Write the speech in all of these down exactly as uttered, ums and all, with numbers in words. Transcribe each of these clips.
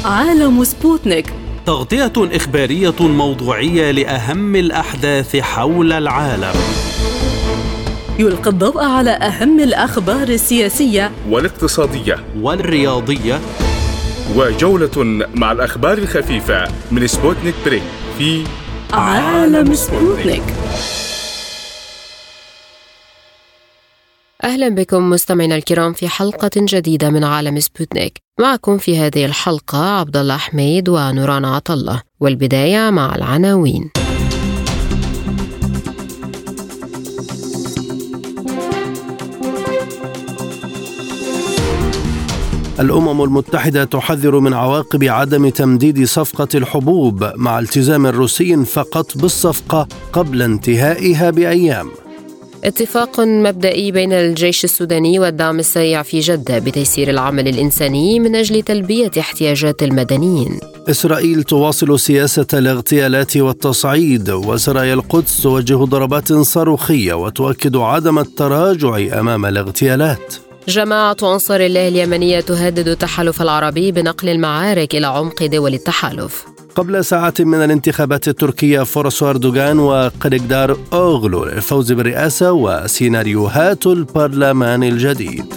عالم سبوتنيك، تغطية إخبارية موضوعية لأهم الأحداث حول العالم. يلقي الضوء على أهم الأخبار السياسية والاقتصادية والرياضية، وجولة مع الأخبار الخفيفة من سبوتنيك بريك في عالم سبوتنيك. أهلا بكم مستمعينا الكرام في حلقة جديدة من عالم سبوتنيك. معكم في هذه الحلقة عبد الله حميد ونوران عطلة، والبداية مع العناوين. الأمم المتحدة تحذر من عواقب عدم تمديد صفقة الحبوب مع التزام روسي فقط بالصفقة قبل انتهائها بأيام. اتفاق مبدئي بين الجيش السوداني والدعم السريع في جدة بتيسير العمل الإنساني من أجل تلبية احتياجات المدنيين. إسرائيل تواصل سياسة الاغتيالات والتصعيد، وسرايا القدس توجه ضربات صاروخية وتؤكد عدم التراجع أمام الاغتيالات. جماعة أنصار الله اليمنية تهدد التحالف العربي بنقل المعارك إلى عمق دول التحالف. قبل ساعات من الانتخابات التركية، فرص أردوغان وقليقدار أوغلو للفوز بالرئاسة وسيناريوهات البرلمان الجديد.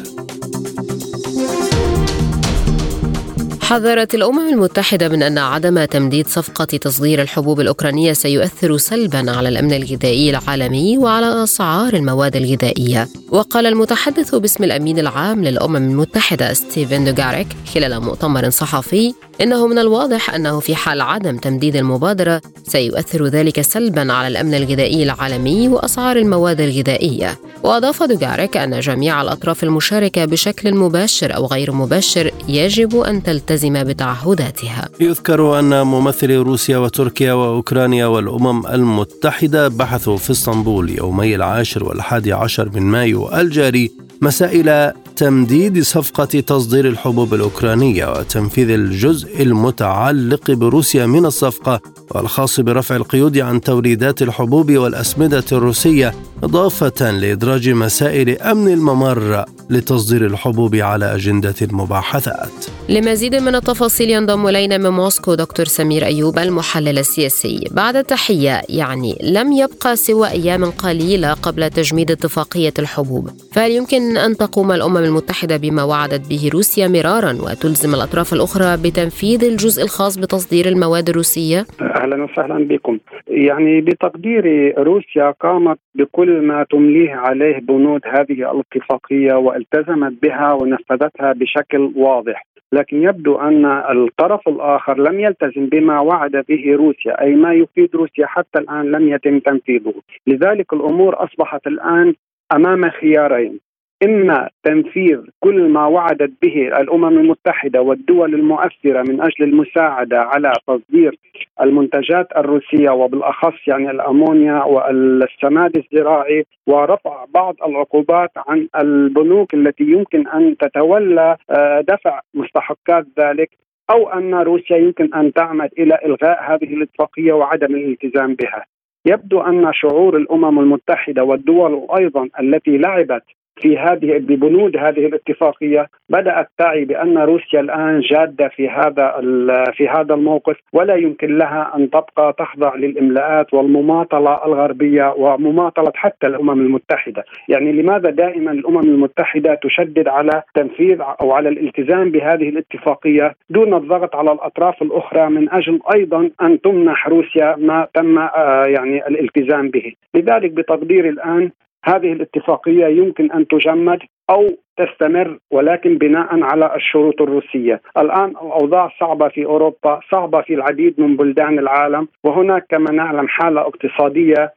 حذرت الأمم المتحدة من أن عدم تمديد صفقة تصدير الحبوب الأوكرانية سيؤثر سلباً على الأمن الغذائي العالمي وعلى أسعار المواد الغذائية. وقال المتحدث باسم الأمين العام للأمم المتحدة ستيفن دوغاريك خلال مؤتمر صحفي إنه من الواضح أنه في حال عدم تمديد المبادرة سيؤثر ذلك سلباً على الأمن الغذائي العالمي وأسعار المواد الغذائية. وأضاف دوغاريك أن جميع الأطراف المشاركة بشكل مباشر أو غير مباشر يجب أن تلتزم بتعهداتها. يذكر أن ممثلي روسيا وتركيا وأوكرانيا والأمم المتحدة بحثوا في اسطنبول يومي العاشر والحادي عشر من مايو الجاري مسائل تمديد صفقة تصدير الحبوب الأوكرانية وتنفيذ الجزء المتعلق بروسيا من الصفقة، والخاص برفع القيود عن توريدات الحبوب والأسمدة الروسية، إضافة لإدراج مسائل أمن الممر لتصدير الحبوب على أجندة المباحثات. لمزيد من التفاصيل ينضم إلينا من موسكو دكتور سمير أيوب المحلل السياسي. بعد التحية، يعني لم يبقى سوى أيام قليلة قبل تجميد اتفاقية الحبوب، فهل يمكن أن تقوم الأمم المتحدة بما وعدت به روسيا مرارا وتلزم الأطراف الأخرى بتنفيذ الجزء الخاص بتصدير المواد الروسية؟ أهلا وسهلا بكم. يعني بتقديري روسيا قامت بكل ما تمليه عليه بنود هذه الاتفاقية والتزمت بها ونفذتها بشكل واضح، لكن يبدو أن الطرف الآخر لم يلتزم بما وعد به روسيا، أي ما يفيد روسيا حتى الآن لم يتم تنفيذه. لذلك الأمور أصبحت الآن أمام خيارين: إما تنفيذ كل ما وعدت به الأمم المتحدة والدول المؤثرة من أجل المساعدة على تصدير المنتجات الروسية وبالأخص يعني الأمونيا والسماد الزراعي، ورفع بعض العقوبات عن البنوك التي يمكن أن تتولى دفع مستحقات ذلك، أو أن روسيا يمكن أن تعمد إلى إلغاء هذه الاتفاقية وعدم الالتزام بها. يبدو أن شعور الأمم المتحدة والدول أيضا التي لعبت في هذه ببنود هذه الاتفاقية بدأت تعي بأن روسيا الآن جادة في هذا في هذا الموقف، ولا يمكن لها أن تبقى تخضع للإملاءات والمماطلة الغربية ومماطلة حتى الأمم المتحدة. يعني لماذا دائما الأمم المتحدة تشدد على تنفيذ أو على الالتزام بهذه الاتفاقية دون الضغط على الأطراف الأخرى من أجل أيضا أن تمنح روسيا ما تم يعني الالتزام به؟ لذلك بتقدير الآن هذه الاتفاقية يمكن أن تجمد أو تستمر، ولكن بناء على الشروط الروسية. الآن الأوضاع صعبة في أوروبا، صعبة في العديد من بلدان العالم، وهناك كما نعلم حالة اقتصادية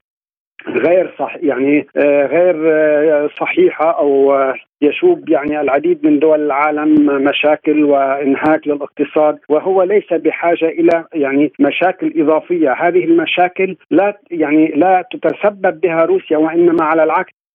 غير صح يعني غير صحيحة أو يشوب يعني العديد من دول العالم مشاكل وانهاك للاقتصاد، وهو ليس بحاجة إلى يعني مشاكل إضافية. هذه المشاكل لا يعني لا تتسبب بها روسيا، وإنما على العكس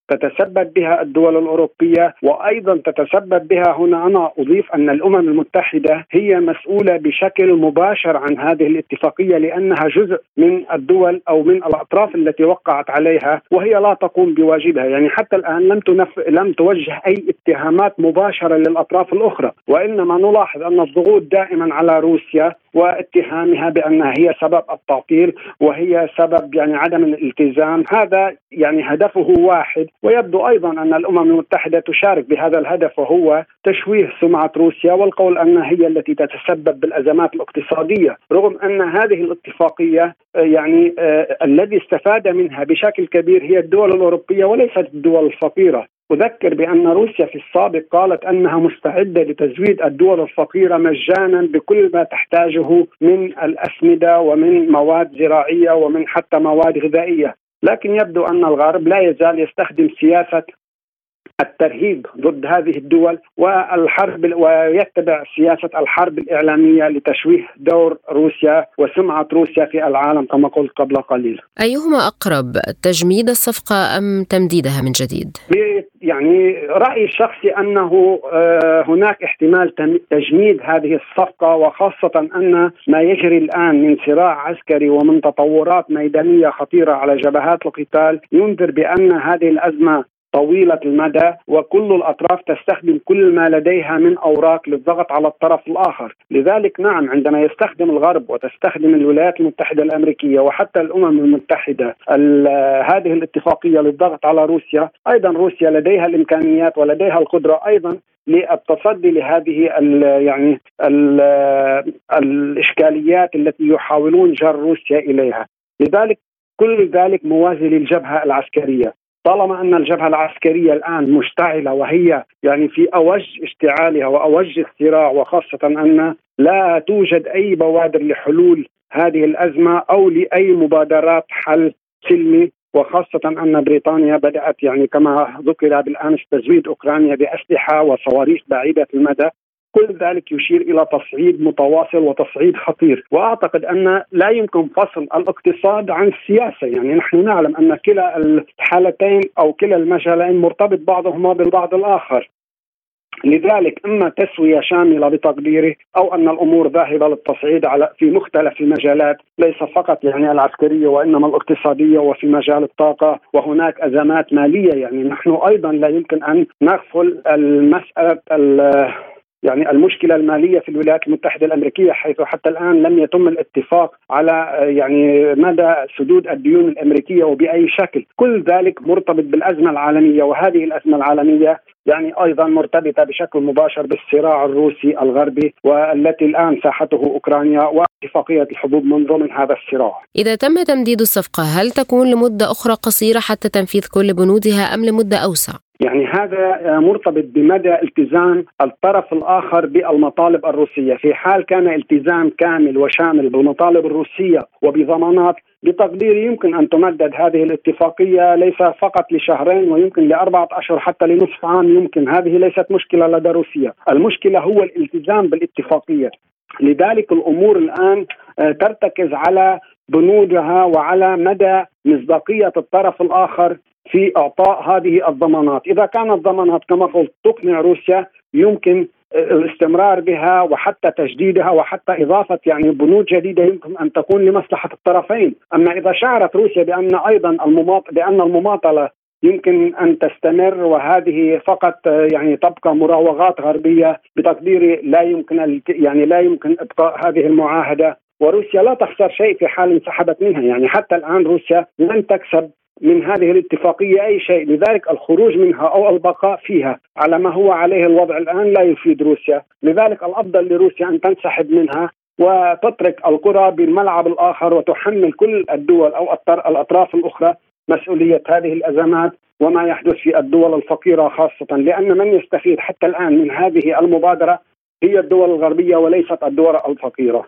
تتسبب بها الدول الأوروبية، وأيضا تتسبب بها هنا أنا أضيف أن الأمم المتحدة هي مسؤولة بشكل مباشر عن هذه الاتفاقية، لأنها جزء من الدول أو من الأطراف التي وقعت عليها، وهي لا تقوم بواجبها. يعني حتى الآن لم تنف... لم توجه أي اتهامات مباشرة للأطراف الأخرى، وإنما نلاحظ أن الضغوط دائما على روسيا واتهامها بأنها هي سبب التعطيل وهي سبب يعني عدم الالتزام. هذا يعني هدفه واحد، ويبدو أيضا أن الأمم المتحدة تشارك بهذا الهدف، وهو تشويه سمعة روسيا والقول أنها هي التي تتسبب بالأزمات الاقتصادية، رغم أن هذه الاتفاقية يعني آه الذي استفاد منها بشكل كبير هي الدول الأوروبية وليست الدول الفقيرة. أذكر بأن روسيا في السابق قالت أنها مستعدة لتزويد الدول الفقيرة مجانا بكل ما تحتاجه من الأسمدة ومن مواد زراعية ومن حتى مواد غذائية، لكن يبدو أن الغرب لا يزال يستخدم سياسة الترهيب ضد هذه الدول والحرب، ويتبع سياسة الحرب الإعلامية لتشويه دور روسيا وسمعة روسيا في العالم كما قلت قبل قليل. أيهما أقرب، تجميد الصفقة أم تمديدها من جديد؟ يعني رأيي الشخصي أنه هناك احتمال تجميد هذه الصفقة، وخاصة أن ما يجري الآن من صراع عسكري ومن تطورات ميدانية خطيرة على جبهات القتال ينذر بأن هذه الأزمة طويلة المدى، وكل الأطراف تستخدم كل ما لديها من أوراق للضغط على الطرف الآخر. لذلك نعم، عندما يستخدم الغرب وتستخدم الولايات المتحدة الأمريكية وحتى الأمم المتحدة هذه الاتفاقية للضغط على روسيا، أيضا روسيا لديها الإمكانيات ولديها القدرة أيضا للتصدي لهذه ال يعني ال الإشكاليات التي يحاولون جر روسيا إليها. لذلك كل ذلك موازي للجبهة العسكرية. طالما أن الجبهة العسكرية الآن مشتعلة وهي يعني في أوج اشتعالها وأوج الصراع، وخاصة أن لا توجد أي بوادر لحلول هذه الأزمة أو لأي مبادرات حل سلمي، وخاصة أن بريطانيا بدأت يعني كما ذكر بالأمس تزويد أوكرانيا بأسلحة وصواريخ بعيدة المدى. كل ذلك يشير إلى تصعيد متواصل وتصعيد خطير، وأعتقد أن لا يمكن فصل الاقتصاد عن السياسة. يعني نحن نعلم أن كلا الحالتين أو كلا المجالين مرتبط بعضهما بالبعض الآخر. لذلك إما تسوية شاملة بتقديري، أو أن الأمور ذاهبة للتصعيد على في مختلف المجالات، ليس فقط يعني العسكرية وإنما الاقتصادية وفي مجال الطاقة، وهناك أزمات مالية. يعني نحن أيضا لا يمكن أن نغفل المسألة يعني المشكلة المالية في الولايات المتحدة الأمريكية، حيث حتى الآن لم يتم الاتفاق على يعني مدى سدود الديون الأمريكية وبأي شكل. كل ذلك مرتبط بالأزمة العالمية، وهذه الأزمة العالمية يعني أيضا مرتبطة بشكل مباشر بالصراع الروسي الغربي، والتي الآن ساحته أوكرانيا واتفاقية الحبوب من ضمن هذا الصراع. إذا تم تمديد الصفقة هل تكون لمدة أخرى قصيرة حتى تنفيذ كل بنودها أم لمدة أوسع؟ يعني هذا مرتبط بمدى التزام الطرف الآخر بالمطالب الروسية. في حال كان التزام كامل وشامل بالمطالب الروسية وبضمانات، بتقديري يمكن أن تمدد هذه الاتفاقية ليس فقط لشهرين، ويمكن لأربعة أشهر حتى لنصف عام. يمكن هذه ليست مشكلة لدى روسيا، المشكلة هو الالتزام بالاتفاقية. لذلك الأمور الآن ترتكز على بنودها وعلى مدى مصداقية الطرف الآخر في إعطاء هذه الضمانات. إذا كانت الضمانات كما قلت تقنع روسيا يمكن الاستمرار بها وحتى تجديدها وحتى إضافة يعني بنود جديدة يمكن أن تكون لمصلحة الطرفين. أما إذا شعرت روسيا بأن أيضا المماطلة بأن المماطلة يمكن أن تستمر وهذه فقط يعني تبقى مراوغات غربية، بتقديري لا يمكن يعني لا يمكن إبقاء هذه المعاهدة، وروسيا لا تخسر شيء في حال انسحبت منها. يعني حتى الآن روسيا لن تكسب من هذه الاتفاقية أي شيء، لذلك الخروج منها أو البقاء فيها على ما هو عليه الوضع الآن لا يفيد روسيا. لذلك الأفضل لروسيا أن تنسحب منها وتترك القرى بالملعب الآخر، وتحمل كل الدول أو الأطراف الأخرى مسؤولية هذه الأزمات وما يحدث في الدول الفقيرة خاصة، لأن من يستفيد حتى الآن من هذه المبادرة هي الدول الغربية وليست الدول الفقيرة.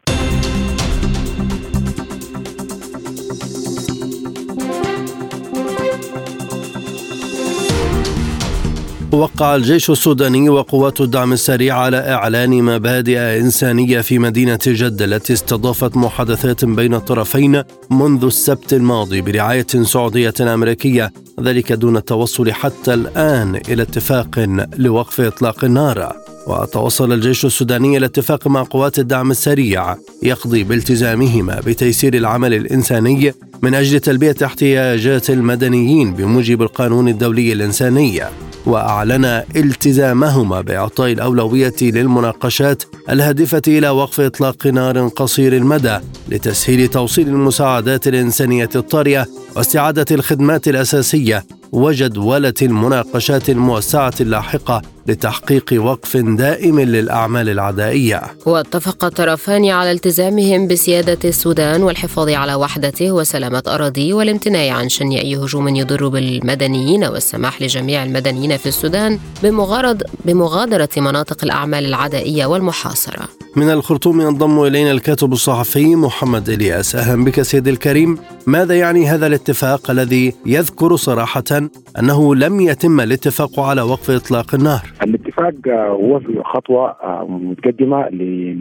وقع الجيش السوداني وقوات الدعم السريع على إعلان مبادئ إنسانية في مدينة جدة التي استضافت محادثات بين الطرفين منذ السبت الماضي برعاية سعودية أمريكية، ذلك دون التوصل حتى الآن إلى اتفاق لوقف إطلاق النار. وتوصل الجيش السوداني إلى اتفاق مع قوات الدعم السريع يقضي بالتزامهما بتيسير العمل الإنساني من أجل تلبية احتياجات المدنيين بموجب القانون الدولي الإنساني، وأعلن التزامهما بإعطاء الأولوية للمناقشات الهادفة إلى وقف إطلاق نار قصير المدى لتسهيل توصيل المساعدات الإنسانية الطارئة واستعادة الخدمات الأساسية وجدولة المناقشات الموسعة اللاحقة لتحقيق وقف دائم للأعمال العدائية. واتفق الطرفان على التزامهم بسيادة السودان والحفاظ على وحدته وسلامة أراضيه والامتناع عن شن أي هجوم يضر بالمدنيين والسماح لجميع المدنيين في السودان بمغارد بمغادرة مناطق الأعمال العدائية والمحاصرة. من الخرطوم ينضم إلينا الكاتب الصحفي محمد إلياس. أهلا بك سيدي الكريم. ماذا يعني هذا الاتفاق الذي يذكر صراحة أنه لم يتم الاتفاق على وقف إطلاق النار؟ الاتفاق هو في خطوة متقدمة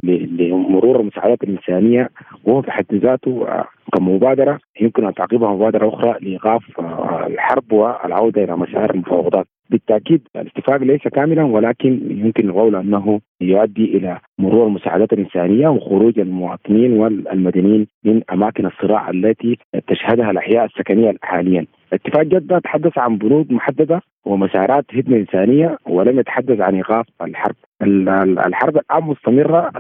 لمرور المساعدات الإنسانية، وهو في حد ذاته كمبادرة يمكن أن تعقبها مبادرة أخرى لإيقاف الحرب والعودة إلى مسار المفاوضات. بالتأكيد الاتفاق ليس كاملا، ولكن يمكن القول أنه يؤدي إلى مرور المساعدات الإنسانية وخروج المواطنين والمدنيين من أماكن الصراع التي تشهدها الأحياء السكنية حاليا. اتفاق جدة تحدث عن بنود محددة ومسارات هدنة إنسانية، ولم يتحدث عن إيقاف الحرب. الحرب الآن مستمرة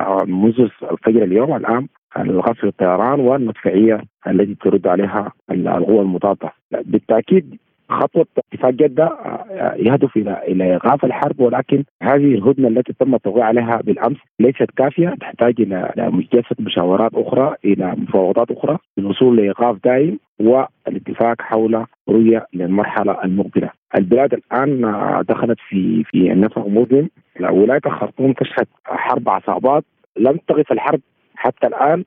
منذ الفجر اليوم الآن، الغصب الطيران والمدفعية التي ترد عليها القوى المضادة. بالتأكيد خطوة اتفاق جدة يهدف إلى إلى إيقاف الحرب، ولكن هذه الهدنة التي تم التوقيع عليها بالأمس ليست كافية، تحتاج إلى مجلسة مشاورات أخرى، إلى مفاوضات أخرى للوصول لإيقاف دائم والاتفاق حول رؤية للمرحلة المقبلة. البلاد الآن دخلت في في نفق مظلم. ولاية الخرطوم تشهد حرب عصابات لم تقف الحرب حتى الآن،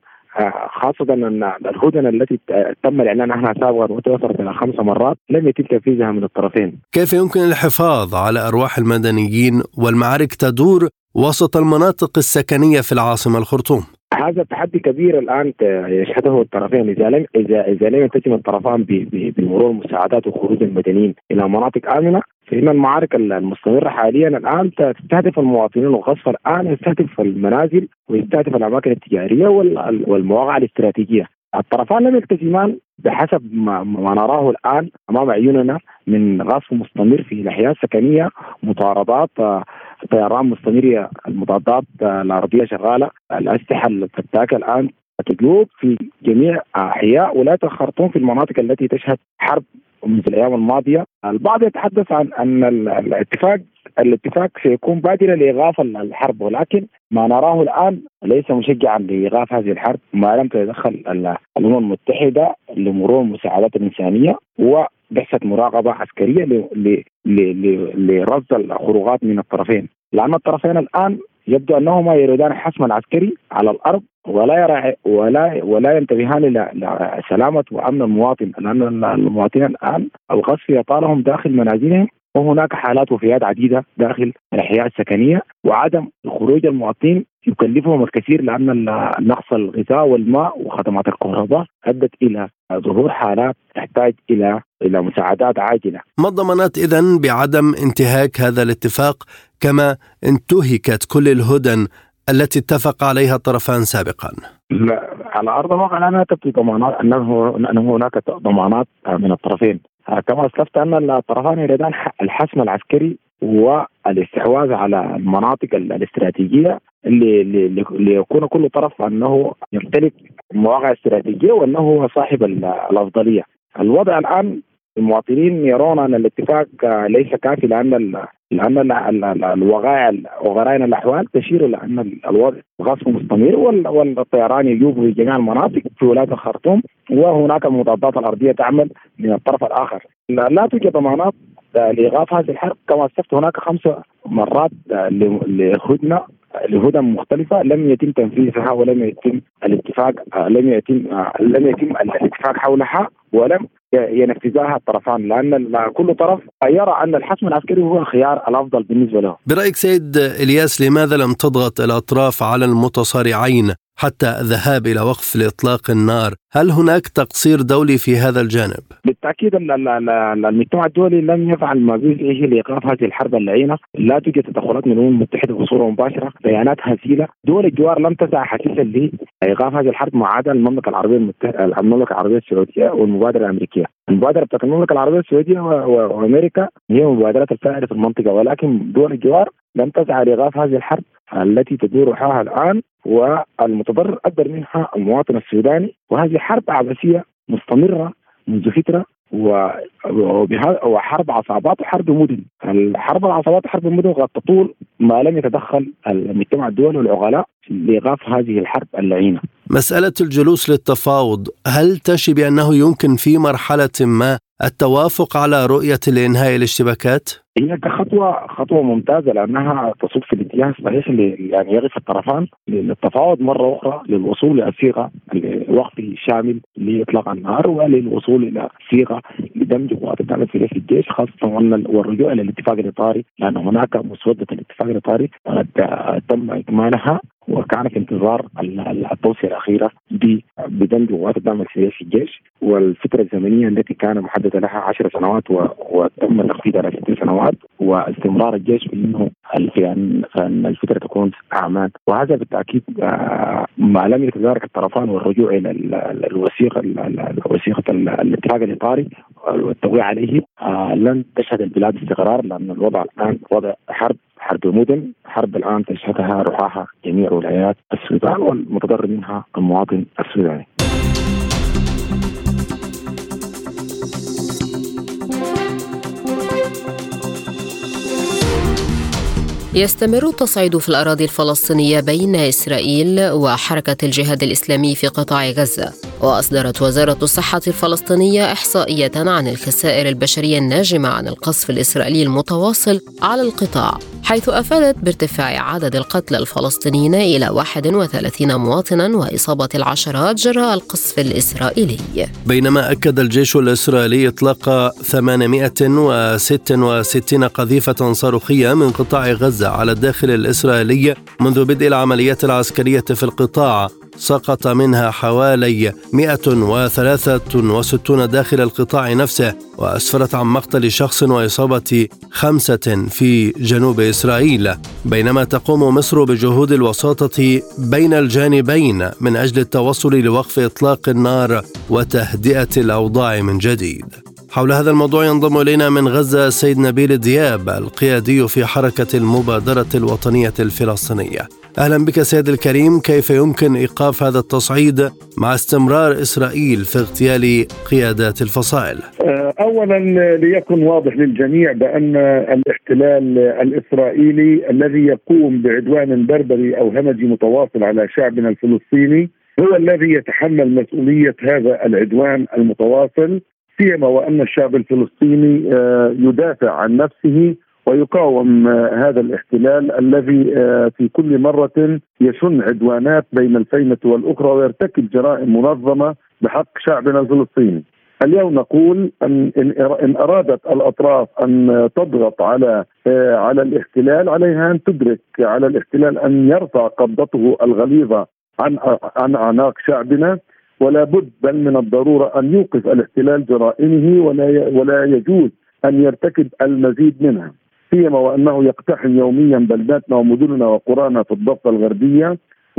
خاصة أن الهدنة التي تم الإعلان عنها سابقا وتوصلت إلى خمس مرات لم يتم تنفيذها من الطرفين. كيف يمكن الحفاظ على أرواح المدنيين والمعارك تدور وسط المناطق السكنية في العاصمة الخرطوم؟ هذا تحدي كبير الآن يشهده الطرفين. إذا لم إذا إذا لم ينتجم الطرفان بمرور المساعدات وخروج المدنيين إلى مناطق آمنة، فإن المعارك المستمرة حاليا الآن تستهدف المواطنين، والغصب الآن يستهدف المنازل ويستهدف الأماكن التجارية والمواقع الاستراتيجية. الطرفان لم يلتزمان بحسب ما, ما نراه الآن أمام عيوننا من غصب مستمر في الأحياء السكنية، مطاردات، طيران مستمرة، المضادات الأرضية شغالة، الأسلحة الفتاكة الآن تجوب في جميع أحياء ولاية الخرطوم في المناطق التي تشهد حرب منذ الأيام الماضية. البعض يتحدث عن أن الاتفاق الاتفاق سيكون بادرة لإيقاف الحرب، ولكن ما نراه الآن ليس مشجعا لإيقاف هذه الحرب ما لم تتدخل الأمم المتحدة لمرور المساعدات الإنسانية وبعثة مراقبة عسكرية لرصد الخروجات من الطرفين، لأن الطرفين الآن يبدو أنهما يريدان حسم العسكري على الأرض ولا يرى ولا ولا ينتبهان إلى سلامة وأمن المواطن، لأن المواطنين الآن الغصب يطالهم داخل منازلهم، وهناك حالات وفيات عديدة داخل الأحياء السكنية، وعدم خروج المواطنين يكلفهم الكثير، لأن نقص الغذاء والماء وخدمات الكهرباء أدت إلى ظهور حالات تحتاج إلى إلى مساعدات عاجلة. ما الضمانات إذن بعدم انتهاك هذا الاتفاق كما انتهكت كل الهدن التي اتفق عليها الطرفان سابقا؟ لا، على أرض الواقع لا تبدو ضمانات أنه أنه هناك ضمانات من الطرفين. كما أسلفت أن الطرفان يريدان الحسم العسكري والاستحواذ على المناطق الاستراتيجية اللي ليكون كل طرف أنه يمتلك مواقع استراتيجية وأنه هو صاحب الأفضلية. الوضع الآن المواطنين يرون أن الاتفاق ليس كافي، لأن لأن الوقائع وغرائن الأحوال تشير إلى أن الوضع غصب مستمر والطيران يجوب في جميع المناطق في ولاية الخرطوم، وهناك المضادات الأرضية تعمل من الطرف الآخر. لا توجد ضمانات لإيقاف هذه الحرب. كما أسلفت هناك خمس مرات لهدنة لهدم مختلفة لم يتم تنفيذها ولم يتم الاتفاق لم يتم لم يتم الاتفاق حولها ولم ينفذها الطرفان، لأن كل طرف يرى أن الحسم العسكري هو الخيار الأفضل بالنسبة له. برأيك سيد إلياس، لماذا لم تضغط الأطراف على المتصارعين حتى الذهاب إلى وقف لإطلاق النار؟ هل هناك تقصير دولي في هذا الجانب؟ بالتأكيد المجتمع الدولي لم يفعل ما به لإيقاف هذه الحرب اللعينة. لا توجد تدخلات من الأمم المتحدة بصورة مباشرة، بيانات هزيلة. دول الجوار لم تسعى حثيثا لإيقاف هذه الحرب ما عدا المملكة العربية المتحدة المملكة العربية السعودية والمبادرة الأمريكية. المبادرة بتاعت المملكة العربية السعودية وأمريكا هي مبادرات الفائدة في المنطقة، ولكن دول الجوار لم تسعى لإيقاف هذه الحرب التي تدور حولها الآن، والمتضرر أكبر منها المواطن السوداني. وهذه حرب عبثية مستمرة منذ فترة، وبهذا وحرب عصابات وحرب مدن. الحرب العصابات وحرب المدن قد تطول ما لم يتدخل المجتمع الدولي والعقلاء لإيقاف هذه الحرب اللعينة. مسألة الجلوس للتفاوض، هل تشي بأنه يمكن في مرحلة ما التوافق على رؤية لإنهاء الاشتباكات؟ هي كخطوة خطوة ممتازة، لأنها تصب في الاتجاه الصحيح اللي يعني يقف الطرفان للتفاوض مرة أخرى للوصول إلى صيغة لوقف شامل لإطلاق النار، وللوصول إلى صيغة لدمج قوات الدعم السريع في الجيش، خاصة والرجوع إلى الاتفاق الإطاري، لأن هناك مسودة الاتفاق الإطاري قد تم إكمالها وكان في انتظار التوصية الأخيرة بدمج قوات الدعم السريع في الجيش. والفترة الزمنية التي كان محددة لها عشر سنوات وتم تخفيضها إلى ست سنوات، واستمرار الجيش بأنه أن الفترة تكون أعمال. وهذا بالتأكيد ما لم يتدارك الطرفان والرجوع إلى الوثيقة الوثيقة الاتفاق الإطاري والتوقيع عليه لن تشهد البلاد استقرار، لأن الوضع الآن وضع حرب حرب المدن، حرب الآن تشهدها رعاها جميع ولايات السودان والمتضرر منها المواطن السوداني. يستمر التصعيد في الأراضي الفلسطينية بين إسرائيل وحركة الجهاد الإسلامي في قطاع غزة. وأصدرت وزارة الصحة الفلسطينية إحصائية عن الخسائر البشرية الناجمة عن القصف الإسرائيلي المتواصل على القطاع، حيث أفادت بارتفاع عدد القتلى الفلسطينيين إلى واحد وثلاثين مواطنا وإصابة العشرات جراء القصف الإسرائيلي. بينما أكد الجيش الإسرائيلي إطلاق ثمانمائة وستة وستين قذيفة صاروخية من قطاع غزة على الداخل الإسرائيلي منذ بدء العمليات العسكرية في القطاع، سقط منها حوالي مئة وثلاثة وستين داخل القطاع نفسه، وأسفرت عن مقتل شخص وإصابة خمسة في جنوب إسرائيل. بينما تقوم مصر بجهود الوساطة بين الجانبين من أجل التوصل لوقف إطلاق النار وتهدئة الأوضاع من جديد. حول هذا الموضوع ينضم إلينا من غزة السيد نبيل دياب، القيادي في حركة المبادرة الوطنية الفلسطينية. أهلا بك سيد الكريم. كيف يمكن إيقاف هذا التصعيد مع استمرار إسرائيل في اغتيال قيادات الفصائل؟ أولا ليكن واضح للجميع بأن الاحتلال الإسرائيلي الذي يقوم بعدوان بربري أو همجي متواصل على شعبنا الفلسطيني هو الذي يتحمل مسؤولية هذا العدوان المتواصل، سيما وأن الشعب الفلسطيني يدافع عن نفسه ويقاوم هذا الاحتلال الذي في كل مرة يشن عدوانات بين الفينة والأخرى ويرتكب جرائم منظمة بحق شعبنا الفلسطيني. اليوم نقول أن إن أرادت الأطراف أن تضغط على على الاحتلال عليها أن تدرك على الاحتلال أن يرفع قبضته الغليظة عن عن أعناق شعبنا، ولا بد بل من الضرورة أن يوقف الاحتلال جرائمه، ولا ولا يجوز أن يرتكب المزيد منها، سيما وأنه يقتحم يوميا بلداتنا ومدننا وقرانا في الضفة الغربية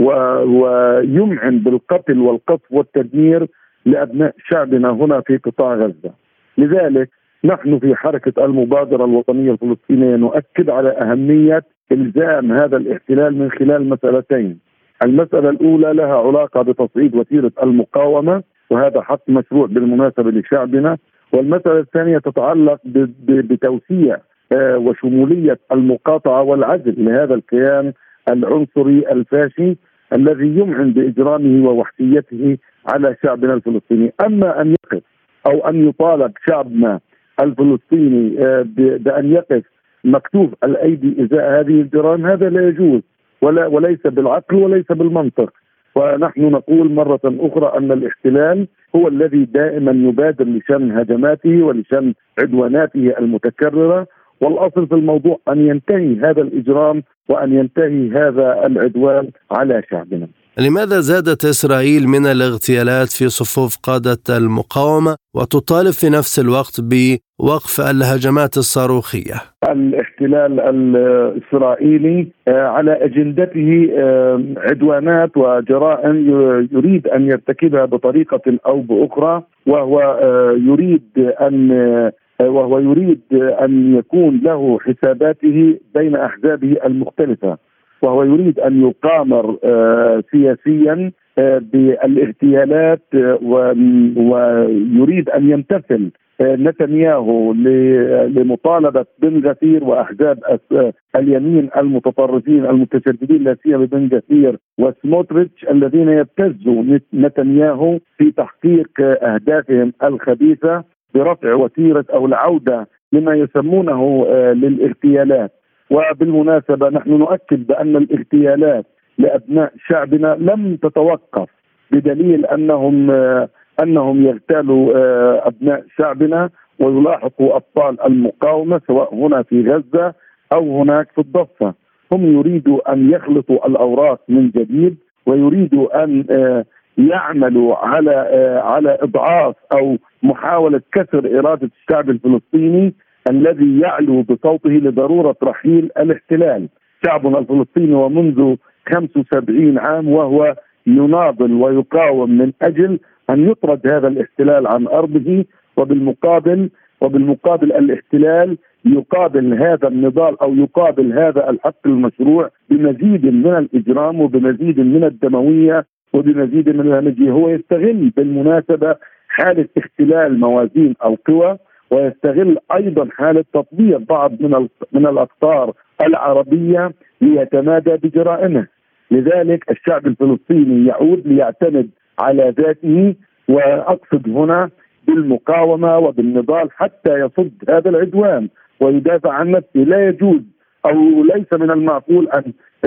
ويمعن بالقتل والقصف والتدمير لأبناء شعبنا هنا في قطاع غزة. لذلك نحن في حركة المبادرة الوطنية الفلسطينية نؤكد على أهمية إلزام هذا الاحتلال من خلال مسألتين. المسألة الأولى لها علاقة بتصعيد وتيرة المقاومة، وهذا حق مشروع بالمناسبة لشعبنا. والمسألة الثانية تتعلق بتوسيع وشمولية المقاطعة والعزل لهذا الكيان العنصري الفاشي الذي يمعن بإجرامه ووحشيته على شعبنا الفلسطيني. أما أن يقف أو أن يطالب شعبنا الفلسطيني بأن يقف مكتوف الأيدي إزاء هذه الجرائم، هذا لا يجوز. ولا وليس بالعقل وليس بالمنطق. ونحن نقول مرة أخرى أن الاحتلال هو الذي دائما يبادر لشن هجماته ولشن عدواناته المتكررة، والأصل في الموضوع أن ينتهي هذا الإجرام وأن ينتهي هذا العدوان على شعبنا. لماذا زادت إسرائيل من الاغتيالات في صفوف قادة المقاومة وتطالب في نفس الوقت بوقف الهجمات الصاروخية؟ الاحتلال الإسرائيلي على أجندته عدوانات وجرائم يريد أن يرتكبها بطريقة أو بأخرى، وهو يريد أن وهو يريد أن يكون له حساباته بين أحزابه المختلفة، وهو يريد أن يقامر سياسيا بالاغتيالات، ويريد أن يمتثل نتنياهو لمطالبة بن غفير وأحزاب اليمين المتطرفين المتشددين لا سيما بن غفير وسموتريتش الذين يبتزوا نتنياهو في تحقيق أهدافهم الخبيثة برفع وتيرة أو العودة لما يسمونه للاغتيالات. وبالمناسبة نحن نؤكد بأن الاغتيالات لأبناء شعبنا لم تتوقف، بدليل أنهم أنهم يغتالوا أبناء شعبنا ويلاحقوا أبطال المقاومة سواء هنا في غزة أو هناك في الضفة. هم يريدوا أن يخلطوا الأوراق من جديد، ويريدوا أن يعملوا على على إضعاف أو محاولة كسر إرادة الشعب الفلسطيني الذي يعلو بصوته لضرورة رحيل الاحتلال. شعبنا الفلسطيني ومنذ خمسة وسبعين عام وهو يناضل ويقاوم من أجل أن يطرد هذا الاحتلال عن أرضه، وبالمقابل وبالمقابل الاحتلال يقابل هذا النضال أو يقابل هذا الحق المشروع بمزيد من الإجرام وبمزيد من الدموية وبمزيد من الهمجية. هو يستغل بالمناسبة حالة اختلال موازين القوى، ويستغل أيضا حالة تطبيع بعض من من الأقطار العربية ليتمادى بجرائمه. لذلك الشعب الفلسطيني يعود ليعتمد على ذاته، وأقصد هنا بالمقاومة وبالنضال حتى يصد هذا العدوان ويدافع عن نفسه. لا يجوز أو ليس من المعقول أن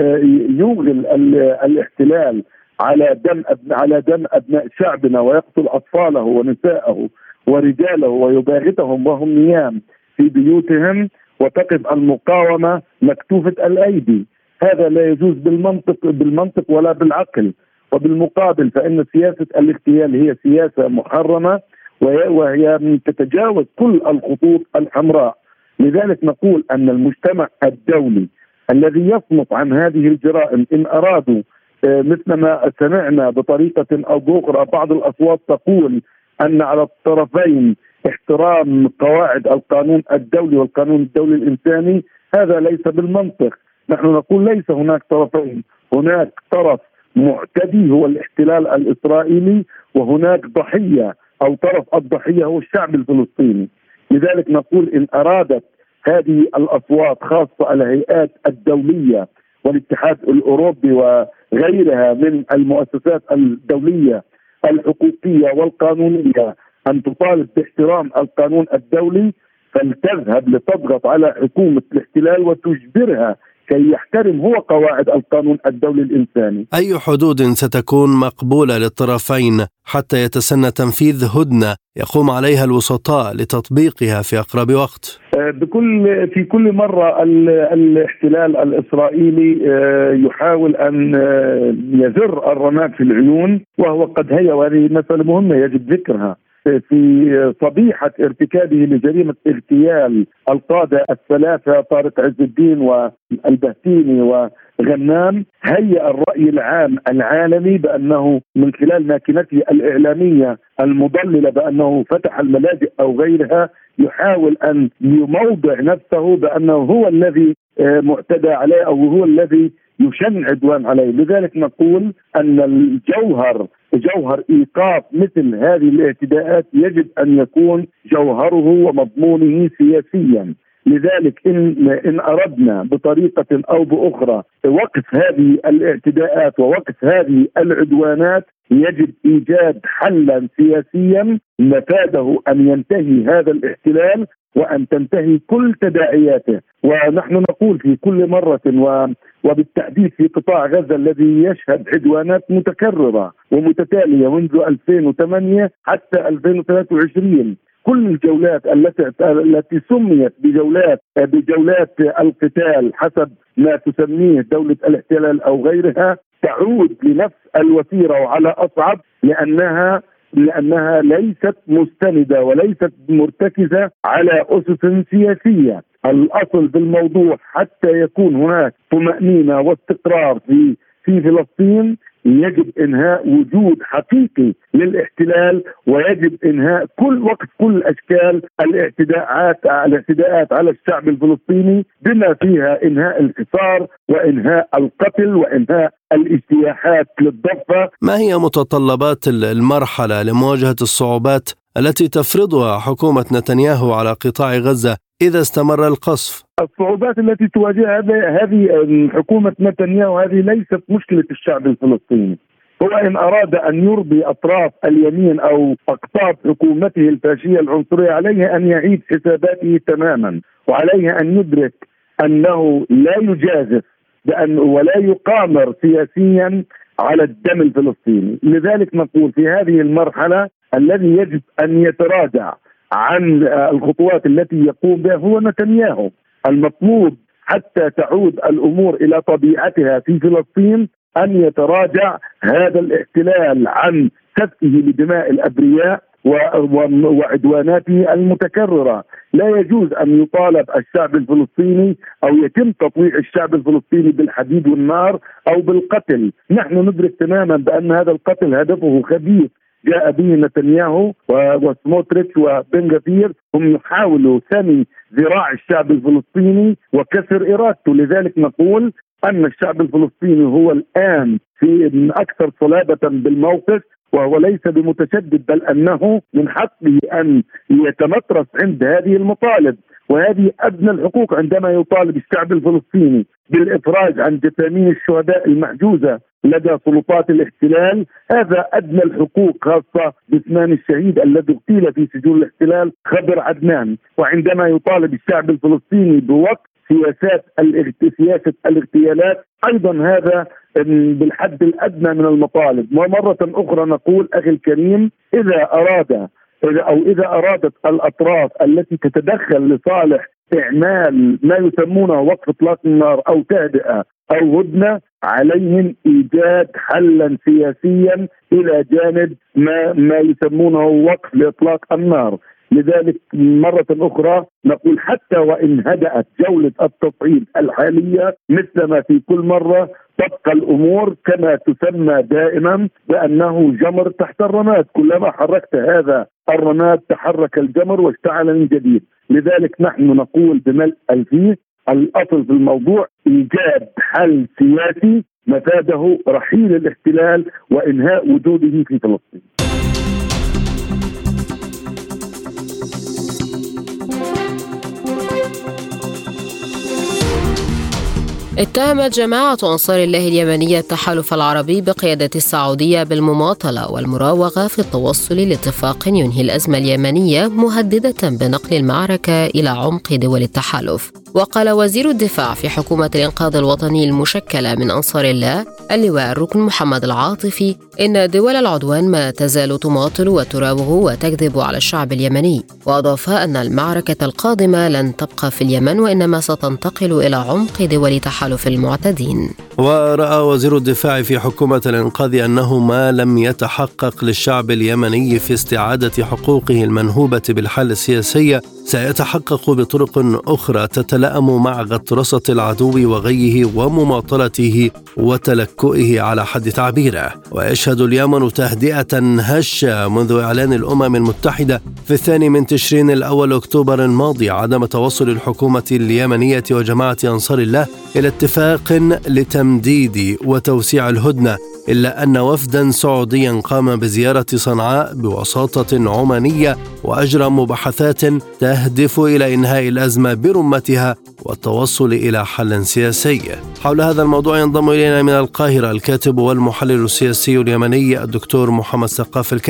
يوغل الاحتلال على دم على دم أبناء شعبنا ويقتل أطفاله ونساءه ورجاله ويباغتهم وهم نيام في بيوتهم، وتقف المقاومة مكتوفة الأيدي. هذا لا يجوز بالمنطق بالمنطق ولا بالعقل. وبالمقابل فإن سياسة الاغتيال هي سياسة محرمة، وهي تتجاوز كل الخطوط الحمراء. لذلك نقول أن المجتمع الدولي الذي يصمت عن هذه الجرائم إن أرادوا مثل ما سمعنا بطريقة أو بأخرى بعض الأصوات تقول أن على الطرفين احترام قواعد القانون الدولي والقانون الدولي الإنساني، هذا ليس بالمنطق. نحن نقول ليس هناك طرفين، هناك طرف معتدي هو الاحتلال الإسرائيلي، وهناك ضحية أو طرف الضحية هو الشعب الفلسطيني. لذلك نقول إن أرادت هذه الأصوات خاصة الهيئات الدولية والاتحاد الأوروبي وغيرها من المؤسسات الدولية الحقوقية والقانونية أن تطالب باحترام القانون الدولي، فلتذهب لتضغط على حكومة الاحتلال وتجبرها كي يحترم هو قواعد القانون الدولي الإنساني. أي حدود ستكون مقبولة للطرفين حتى يتسنى تنفيذ هدنة يقوم عليها الوسطاء لتطبيقها في أقرب وقت؟ بكل في كل مرة الاحتلال الإسرائيلي يحاول أن يزر الرماد في العيون، وهو قد هي، وهذه مسألة مهمة يجب ذكرها، في صبيحة ارتكابه لجريمة اغتيال القادة الثلاثة طارق عز الدين والبهتيمي وغنام، هيأ الرأي العام العالمي بأنه من خلال ماكينته الإعلامية المضللة بأنه فتح الملاجئ أو غيرها يحاول أن يموضع نفسه بأنه هو الذي معتدى عليه أو هو الذي يشن عدوان عليه. لذلك نقول أن الجوهر جوهر إيقاف مثل هذه الاعتداءات يجب أن يكون جوهره ومضمونه سياسيا. لذلك إن, إن أردنا بطريقة أو بأخرى وقف هذه الاعتداءات ووقف هذه العدوانات يجب إيجاد حلا سياسيا مفاده أن ينتهي هذا الاحتلال وأن تنتهي كل تداعياته. ونحن نقول في كل مرة و وبالتحديد في قطاع غزة الذي يشهد عدوانات متكررة ومتتالية منذ ألفين وثمانية حتى ألفين وثلاثة وعشرين، كل الجولات التي التي سميت بجولات بجولات القتال حسب ما تسميه دولة الاحتلال أو غيرها تعود لنفس الوتيرة وعلى أصعب، لأنها لأنها ليست مستندة وليست مرتكزة على أسس سياسية. الأصل في الموضوع حتى يكون هناك طمأنينة واستقرار في في فلسطين يجب إنهاء وجود حقيقي للاحتلال، ويجب إنهاء كل وقت كل أشكال الاعتداءات الاعتداءات على الشعب الفلسطيني بما فيها إنهاء الحصار وإنهاء القتل وإنهاء الاجتياحات للضفة. ما هي متطلبات المرحلة لمواجهة الصعوبات التي تفرضها حكومة نتنياهو على قطاع غزة إذا استمر القصف؟ الصعوبات التي تواجهها هذه حكومة نتنياهو هذه ليست مشكلة الشعب الفلسطيني. هو إن أراد أن يرضي أطراف اليمين أو أقطاب حكومته الفاشية العنصرية عليه أن يعيد حساباته تماما، وعليه أن يدرك أنه لا يجازف بأن ولا يقامر سياسيا على الدم الفلسطيني. لذلك نقول في هذه المرحلة الذي يجب أن يتراجع عن الخطوات التي يقوم بها هو نتنياهو. المطلوب حتى تعود الأمور إلى طبيعتها في فلسطين أن يتراجع هذا الاحتلال عن سفكه لدماء الأبرياء وعدواناته المتكررة. لا يجوز أن يطالب الشعب الفلسطيني أو يتم تطويع الشعب الفلسطيني بالحديد والنار أو بالقتل. نحن ندرك تماما بأن هذا القتل هدفه خبيث جاء به نتنياهو وسموتريتش وبن غفير، هم يحاولوا ثني ذراع الشعب الفلسطيني وكسر إرادته. لذلك نقول أن الشعب الفلسطيني هو الآن في أكثر صلابة بالموقف، وهو ليس بمتشدد بل أنه من حقه أن يتمترس عند هذه المطالب، وهذه أدنى الحقوق عندما يطالب الشعب الفلسطيني بالإفراج عن جثامين الشهداء المحجوزة لدى سلطات الاحتلال. هذا أدنى الحقوق، خاصة جثمان الشهيد الذي اغتيل في سجون الاحتلال خضر عدنان. وعندما يطالب الشعب الفلسطيني بوقف سياسات سياسة الاغتيالات أيضا هذا بالحد الأدنى من المطالب. ومرة أخرى نقول أخي الكريم، إذا أراد أو إذا أرادت الأطراف التي تتدخل لصالح إعمال ما يسمونه وقف إطلاق النار أو تهدئة أو هدنة، عليهم إيجاد حلا سياسيا إلى جانب ما ما يسمونه وقف لإطلاق النار. لذلك مرة أخرى نقول حتى وإن هدأت جولة التصعيد الحالية مثل ما في كل مرة تبقى الأمور كما تسمى دائما بأنه جمر تحت الرماد، كلما حركت هذا الرماد تحرك الجمر واشتعل من جديد. لذلك نحن نقول بملء الفيه الأصل في الموضوع إيجاد حل سياسي مفاده رحيل الاحتلال وإنهاء وجوده في فلسطين. اتهمت جماعة أنصار الله اليمنية التحالف العربي بقيادة السعودية بالمماطلة والمراوغة في التوصل لاتفاق ينهي الأزمة اليمنية، مهددة بنقل المعركة إلى عمق دول التحالف. وقال وزير الدفاع في حكومة الإنقاذ الوطني المشكلة من أنصار الله اللواء الركن محمد العاطفي إن دول العدوان ما تزال تماطل وتراوغ وتكذب على الشعب اليمني، وأضاف أن المعركة القادمة لن تبقى في اليمن وإنما ستنتقل إلى عمق دول تحالف المعتدين. ورأى وزير الدفاع في حكومة الإنقاذ أنه ما لم يتحقق للشعب اليمني في استعادة حقوقه المنهوبة بالحل السياسي سيتحقق بطرق أخرى تتلائم مع غطرسة العدو وغيه ومماطلته وتلكؤه على حد تعبيره. ويشهد اليمن تهدئة هشة منذ إعلان الأمم المتحدة في الثاني من تشرين الأول أكتوبر الماضي عدم توصل الحكومة اليمنية وجماعة أنصار الله إلى اتفاق لتمديد وتوسيع الهدنة، إلا أن وفدا سعوديا قام بزيارة صنعاء بوساطة عمانية وأجرى مباحثات تهدف إلى إنهاء الأزمة برمتها والتوصل إلى حل سياسي. حول هذا الموضوع ينضم إلينا من القاهرة الكاتب والمحلل السياسي اليمني الدكتور محمد سقاف الكاف.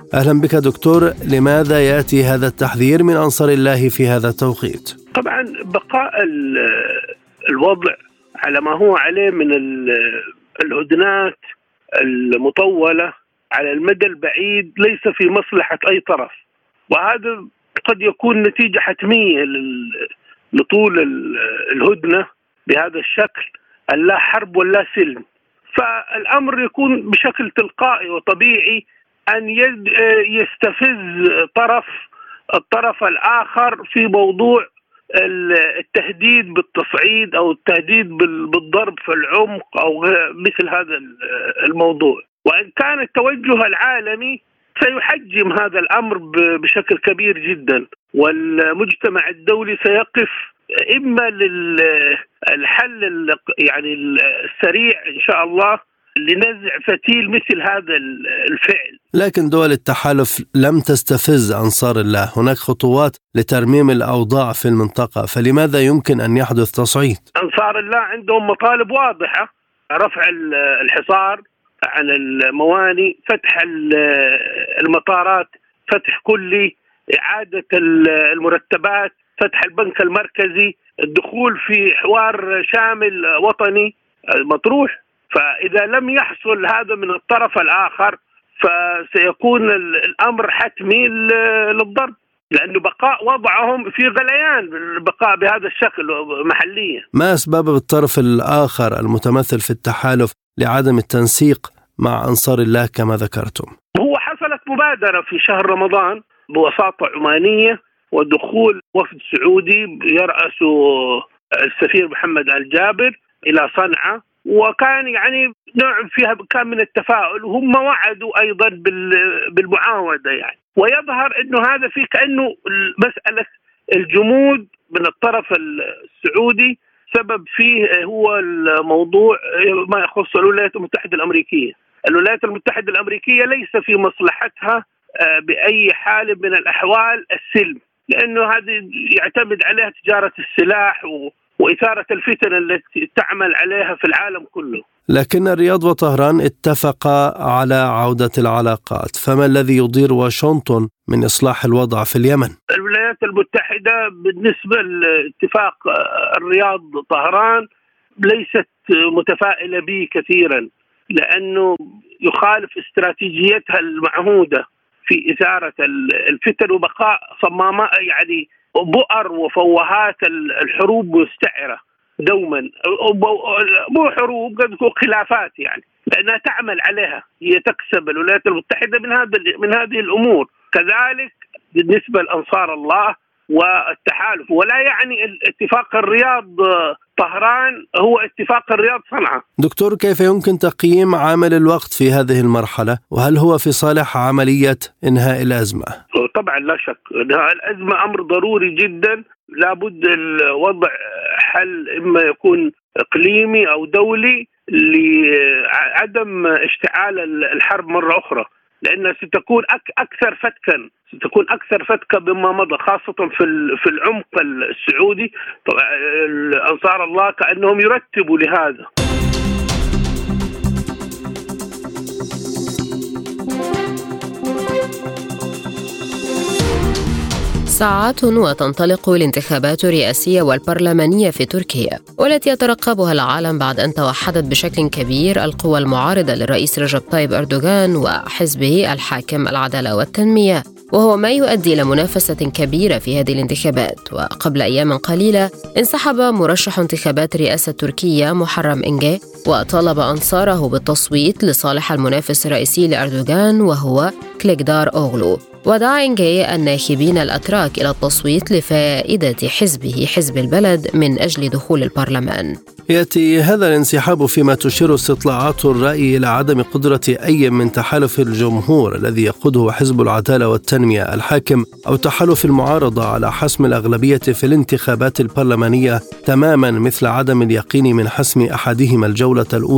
أهلا بك دكتور. لماذا يأتي هذا التحذير من أنصار الله في هذا التوقيت؟ طبعا بقاء الوضع على ما هو عليه من الهدنات المطولة على المدى البعيد ليس في مصلحة أي طرف، وهذا قد يكون نتيجة حتمية لطول الهدنة بهذا الشكل، لا حرب ولا سلم. فالأمر يكون بشكل تلقائي وطبيعي أن يستفز طرف الطرف الآخر في موضوع التهديد بالتصعيد أو التهديد بالضرب في العمق أو مثل هذا الموضوع. وإن كان التوجه العالمي سيحجم هذا الأمر بشكل كبير جدا، والمجتمع الدولي سيقف إما للحل يعني السريع إن شاء الله لنزع فتيل مثل هذا الفعل. لكن دول التحالف لم تستفز أنصار الله، هناك خطوات لترميم الأوضاع في المنطقة، فلماذا يمكن أن يحدث تصعيد؟ أنصار الله عندهم مطالب واضحة: رفع الحصار عن الموانئ، فتح المطارات فتح كلي، إعادة المرتبات، فتح البنك المركزي، الدخول في حوار شامل وطني مطروح. فإذا لم يحصل هذا من الطرف الآخر فسيكون الأمر حتمي للضرب، لأنه بقاء وضعهم في غليان، البقاء بهذا الشكل محليا. ما أسباب الطرف الآخر المتمثل في التحالف لعدم التنسيق مع أنصار الله كما ذكرتم؟ هو حصلت مبادرة في شهر رمضان بوساطة عمانية ودخول وفد سعودي يرأسه السفير محمد آل جابر إلى صنعاء، وكان يعني نوع فيها كان من التفاؤل، وهم وعدوا أيضا بالمعاودة يعني. ويظهر أنه هذا فيه كأنه مسألة الجمود من الطرف السعودي سبب فيه هو الموضوع ما يخص الولايات المتحدة الأمريكية. الولايات المتحدة الأمريكية ليس في مصلحتها بأي حال من الأحوال السلم، لأنه هذه يعتمد عليها تجارة السلاح وإثارة الفتن التي تعمل عليها في العالم كله. لكن الرياض وطهران اتفقا على عودة العلاقات، فما الذي يضير واشنطن من إصلاح الوضع في اليمن؟ الولايات المتحدة بالنسبة لاتفاق الرياض طهران ليست متفائلة به كثيرا، لأنه يخالف استراتيجيتها المعهودة في إثارة الفتن وبقاء صمامات يعني بؤر وفوهات الحروب مستعرة دوما، مو حروب قد تكون خلافات يعني، لأنها تعمل عليها، هي تكسب الولايات المتحدة من هذا من هذه الأمور. كذلك بالنسبة لأنصار الله والتحالف، ولا يعني اتفاق الرياض طهران هو اتفاق الرياض صنعاء. دكتور، كيف يمكن تقييم عامل الوقت في هذه المرحلة، وهل هو في صالح عملية إنهاء الأزمة؟ طبعا لا شك إنهاء الأزمة أمر ضروري جدا، لابد الوضع حل إما يكون إقليمي أو دولي لعدم اشتعال الحرب مرة أخرى، لأنها ستكون أكثر فتكا ستكون أكثر فتكا بما مضى، خاصة في في العمق السعودي. طبعا أنصار الله كأنهم يرتبوا لهذا. ساعات وتنطلق الانتخابات الرئاسية والبرلمانية في تركيا، والتي يترقبها العالم بعد أن توحدت بشكل كبير القوى المعارضة للرئيس رجب طيب أردوغان وحزبه الحاكم العدالة والتنمية، وهو ما يؤدي إلى منافسة كبيرة في هذه الانتخابات. وقبل أيام قليلة انسحب مرشح انتخابات رئاسة تركيا محرم إنجي، وطالب أنصاره بالتصويت لصالح المنافس الرئيسي لأردوغان وهو كليكدار أوغلو. ودعا إنجي الناخبين الأتراك إلى التصويت لفائدة حزبه حزب البلد من أجل دخول البرلمان. يأتي هذا الانسحاب فيما تشير استطلاعات الرأي إلى عدم قدرة أي من تحالف الجمهور الذي يقوده حزب العدالة والتنمية الحاكم أو تحالف المعارضة على حسم الأغلبية في الانتخابات البرلمانية، تماما مثل عدم اليقين من حسم أحدهما الجولة الأولى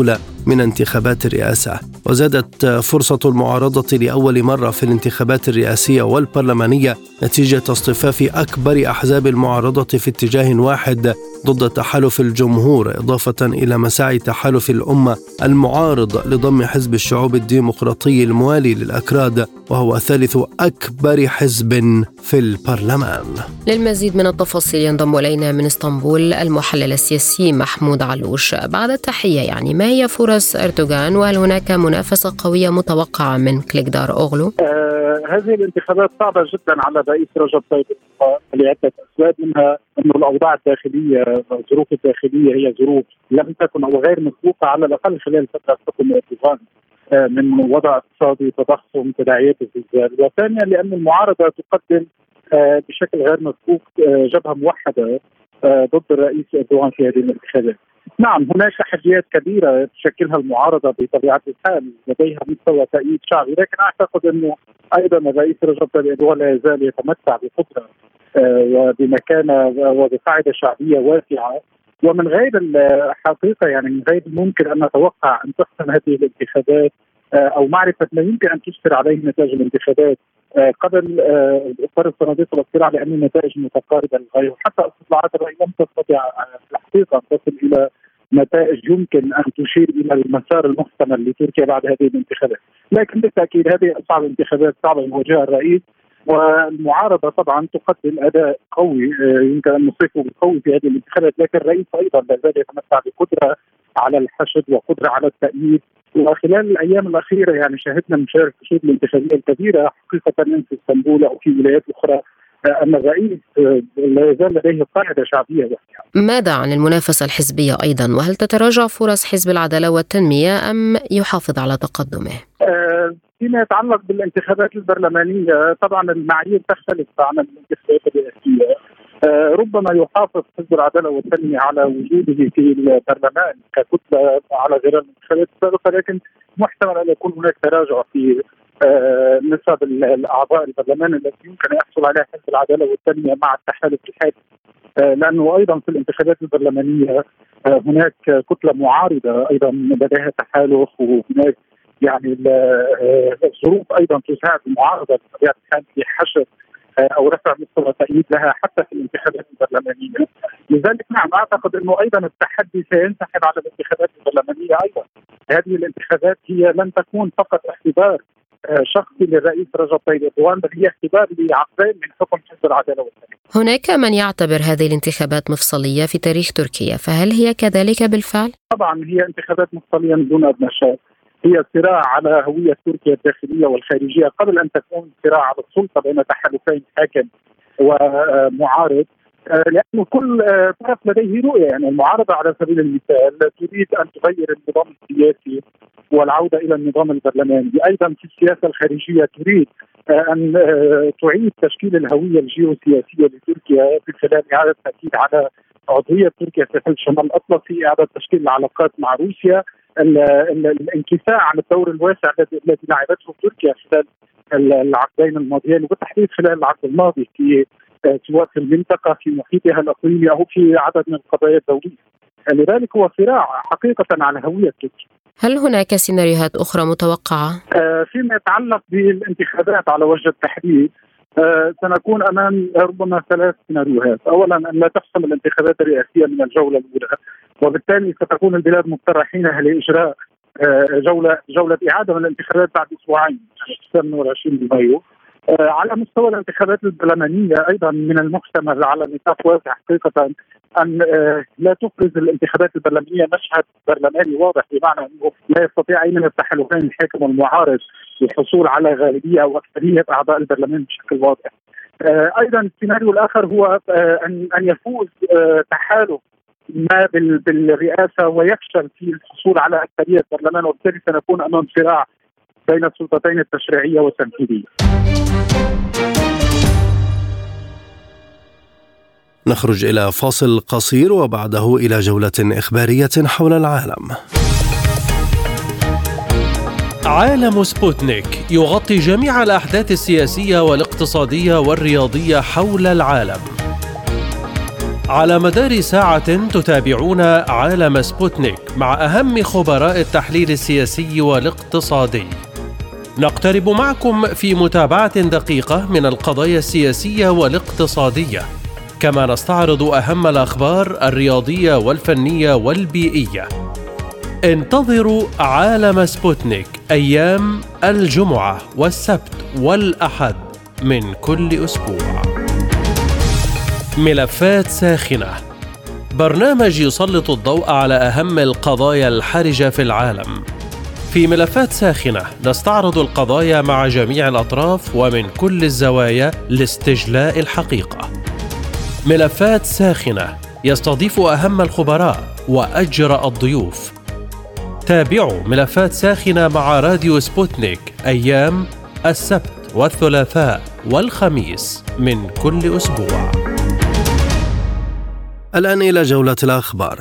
من انتخابات الرئاسة. وزادت فرصة المعارضة لأول مرة في الانتخابات الرئاسية والبرلمانية نتيجة اصطفاف أكبر أحزاب المعارضة في اتجاه واحد ضد تحالف الجمهور، إضافة إلى مساعي تحالف الأمة المعارض لضم حزب الشعوب الديمقراطي الموالي للأكراد، وهو ثالث أكبر حزب في البرلمان. للمزيد من التفاصيل ينضم إلينا من اسطنبول المحلل السياسي محمود علوش. بعد التحية، يعني ما هي فرص أردوغان، وهل هناك منافسة قوية متوقعة من كليكدار أوغلو؟ آه هذه الانتخابات صعبة جدا على الرئيس رجب طيب أردوغان لعدة أسباب، منها أن الأوضاع الداخلية، الظروف الداخلية هي ظروف لم تكن أو غير مسبوقة على الأقل خلال فترة حكم أردوغان، آه من وضع اقتصادي، تضخم، تداعيات الزلزال. وثانيا لأن المعارضة تقدم آه بشكل غير مسبوق آه جبهة موحدة آه ضد الرئيس أردوغان في هذه الانتخابات. نعم، هناك تحديات كبيرة تشكلها المعارضة بطبيعة الحال، لديها مستوى تأييد شعبي، لكن أعتقد أنه أيضا الرئيس رجب طيب أردوغان لا يزال يتمتع بقدرة وبمكانة وبقاعدة شعبية واسعة. ومن غير الحقيقة، يعني من غير ممكن أن نتوقع أن تحسم هذه الانتخابات أو معرفة ما يمكن أن تسفر عليه نتائج الانتخابات قبل إصدار صناديق الاقتراع، لأن النتائج متقاربة للغاية، وحتى استطلاعات الرأي لم تستطع الحقيقة أن تصل إلى نتائج يمكن أن تشير إلى المسار المحتمل لتركيا بعد هذه الانتخابات. لكن بالتأكيد هذه أصعب انتخابات صعبة يواجهها الرئيس، والمعارضة طبعا تقدم أداء قوي يمكن أن نصفه بالقوي في هذه الانتخابات، لكن الرئيس أيضا لا زال يتمتع بقدرة على الحشد وقدرة على التأييد. وخلال الأيام الأخيرة يعني شاهدنا من شهر الحشود الانتخابية الكبيرة حقيقة في اسطنبول أو في ولايات أخرى أن الرئيس لا يزال لديه قاعدة شعبية واسعة. ماذا عن المنافسة الحزبية أيضا، وهل تتراجع فرص حزب العدالة والتنمية أم يحافظ على تقدمه؟ آه فيما يتعلق بالانتخابات البرلمانية طبعا المعايير تختلف عن الانتخابات الرئاسية. آه ربما يحافظ حزب العدالة والتنمية على وجوده في البرلمان ككتلة على غير الانتخابات السابقة، لكن محتمل أن يكون هناك تراجع في آه نسب الأعضاء البرلمان التي يمكن أن يحصل عليها حزب العدالة والتنمية مع التحالف الحالي، آه لأنه أيضا في الانتخابات البرلمانية آه هناك كتلة معارضة أيضا لديها تحالف، وهناك يعني الظروف ايضا تساعد المعارضه بطبيعه الحال في حشد او رفع مستوى تأييد لها حتى في الانتخابات البرلمانيه. لذلك نعم اعتقد انه ايضا التحدي سينسحب على الانتخابات البرلمانيه ايضا. هذه الانتخابات هي لن تكون فقط اختبار شخصي للرئيس رجب طيب أردوغان، بل هي اختبار لعقدين من حكم حزب العداله والتنميه. هناك من يعتبر هذه الانتخابات مفصليه في تاريخ تركيا، فهل هي كذلك بالفعل؟ طبعا هي انتخابات مفصليه دون ادنى شك. هي صراع على هوية تركيا الداخلية والخارجية قبل أن تكون صراع على السلطة بين تحالفين حاكم ومعارض، لأنه كل طرف لديه رؤية. يعني المعارضة على سبيل المثال تريد أن تغير النظام السياسي والعودة إلى النظام البرلماني، أيضا في السياسة الخارجية تريد أن تعيد تشكيل الهوية الجيوسياسية لتركيا من خلال إعادة التأكيد على عضوية تركيا في حلف شمال الأطلسي، إعادة تشكيل العلاقات مع روسيا، الانكفاء عن الدور الواسع الذي لعبته تركيا خلال العقدين الماضيين، وبالتحديد خلال العقد الماضي في سواء في المنطقة في محيطها الإقليمي أو في عدد من القضايا الدولية. لذلك هو صراع حقيقة على هوية تركيا. هل هناك سيناريوهات أخرى متوقعة؟ فيما يتعلق بالانتخابات على وجه التحديد سنكون أمام ربما ثلاث سيناريوهات. أولا أن لا تحسم الانتخابات الرئاسية من الجولة الأولى، وبالتالي ستكون البلاد مضطرة حينها لإجراء جولة جولة إعادة من الانتخابات بعد أسبوعين، يعني ثمانية وعشرين مايو. على مستوى الانتخابات البرلمانية أيضا من المحتمل على نطاق واسع حقيقة أن لا تفرز الانتخابات البرلمانية مشهد برلماني واضح، بمعنى أنه لا يستطيع أي من التحالفين الحاكم والمعارض الحصول على غالبية أو أكثرية أعضاء البرلمان بشكل واضح. أيضا السيناريو الآخر هو أن أن يفوز تحالف ما بالرئاسة ويفشل في الحصول على أكثرية البرلمان، وبالتالي سنكون أمام صراع بين السلطتين التشريعية والتنفيذية. نخرج إلى فاصل قصير وبعده إلى جولة إخبارية حول العالم. عالم سبوتنيك يغطي جميع الأحداث السياسية والاقتصادية والرياضية حول العالم. على مدار ساعة تتابعون عالم سبوتنيك مع أهم خبراء التحليل السياسي والاقتصادي. نقترب معكم في متابعة دقيقة من القضايا السياسية والاقتصادية، كما نستعرض أهم الأخبار الرياضية والفنية والبيئية. انتظروا عالم سبوتنيك أيام الجمعة والسبت والأحد من كل أسبوع. ملفات ساخنة، برنامج يسلط الضوء على أهم القضايا الحرجة في العالم. في ملفات ساخنة نستعرض القضايا مع جميع الأطراف ومن كل الزوايا لاستجلاء الحقيقة. ملفات ساخنة يستضيف أهم الخبراء وأجرأ الضيوف. تابعوا ملفات ساخنة مع راديو سبوتنيك أيام السبت والثلاثاء والخميس من كل أسبوع. الآن إلى جولة الأخبار.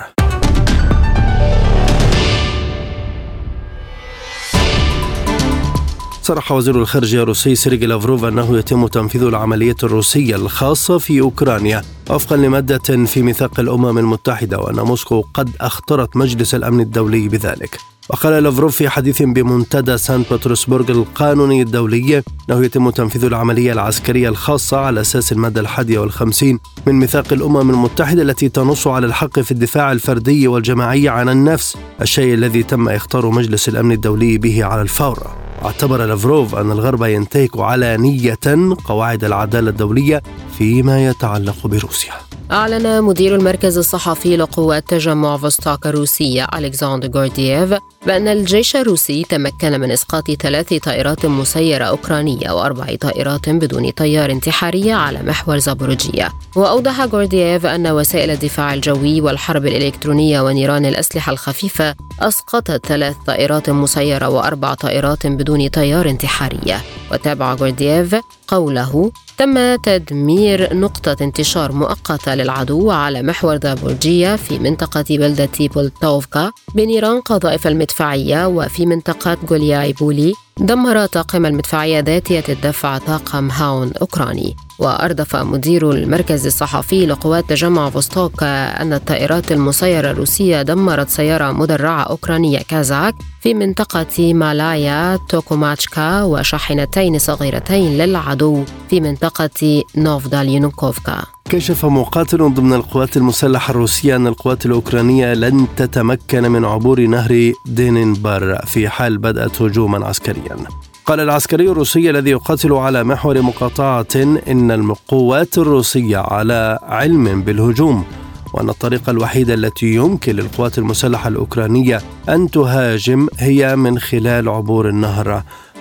صرح وزير الخارجية الروسي سيرجي لافروف أنه يتم تنفيذ العملية الروسية الخاصة في أوكرانيا وفقا لمادة في ميثاق الأمم المتحدة، وأن موسكو قد أخطرت مجلس الأمن الدولي بذلك. وقال لافروف في حديث بمنتدى سانت بطرسبرغ القانوني الدولي أنه يتم تنفيذ العملية العسكرية الخاصة على أساس المادة الحادية والخمسين من ميثاق الأمم المتحدة التي تنص على الحق في الدفاع الفردي والجماعي عن النفس، الشيء الذي تم إخطار مجلس الأمن الدولي به على الفور. واعتبر لافروف أن الغرب ينتهك علانية قواعد العدالة الدولية فيما يتعلق بروسيا. أعلن مدير المركز الصحفي لقوات تجمع فوستوك الروسية ألكسندر غوردييف بأن الجيش الروسي تمكن من إسقاط ثلاث طائرات مسيرة أوكرانية وأربع طائرات بدون طيار انتحارية على محور زابوروجيا. وأوضح غوردييف أن وسائل الدفاع الجوي والحرب الإلكترونية ونيران الأسلحة الخفيفة أسقطت ثلاث طائرات مسيرة وأربع طائرات بدون طيار انتحارية. وتابع غوردييف قوله: تم تدمير نقطة انتشار مؤقتة للعدو على محور زابوروجيا في منطقة بلدة بولتوفكا بنيران قذائف المدفعية، وفي منطقة غولياي بولي دمر طاقم المدفعية ذاتية الدفع طاقم هاون أوكراني. وأردف مدير المركز الصحفي لقوات تجمع فوستوك أن الطائرات المسيرة الروسية دمرت سيارة مدرعة أوكرانية كازاك في منطقة مالايا توكوماتشكا وشاحنتين صغيرتين للعدو في منطقة نوفداليونكوفكا. كشف مقاتل ضمن القوات المسلحة الروسية أن القوات الأوكرانية لن تتمكن من عبور نهر دينينبر في حال بدأت هجوما عسكريا. قال العسكري الروسي الذي يقاتل على محور مقاطعة إن القوات الروسية على علم بالهجوم، وأن الطريقة الوحيدة التي يمكن للقوات المسلحة الأوكرانية أن تهاجم هي من خلال عبور النهر،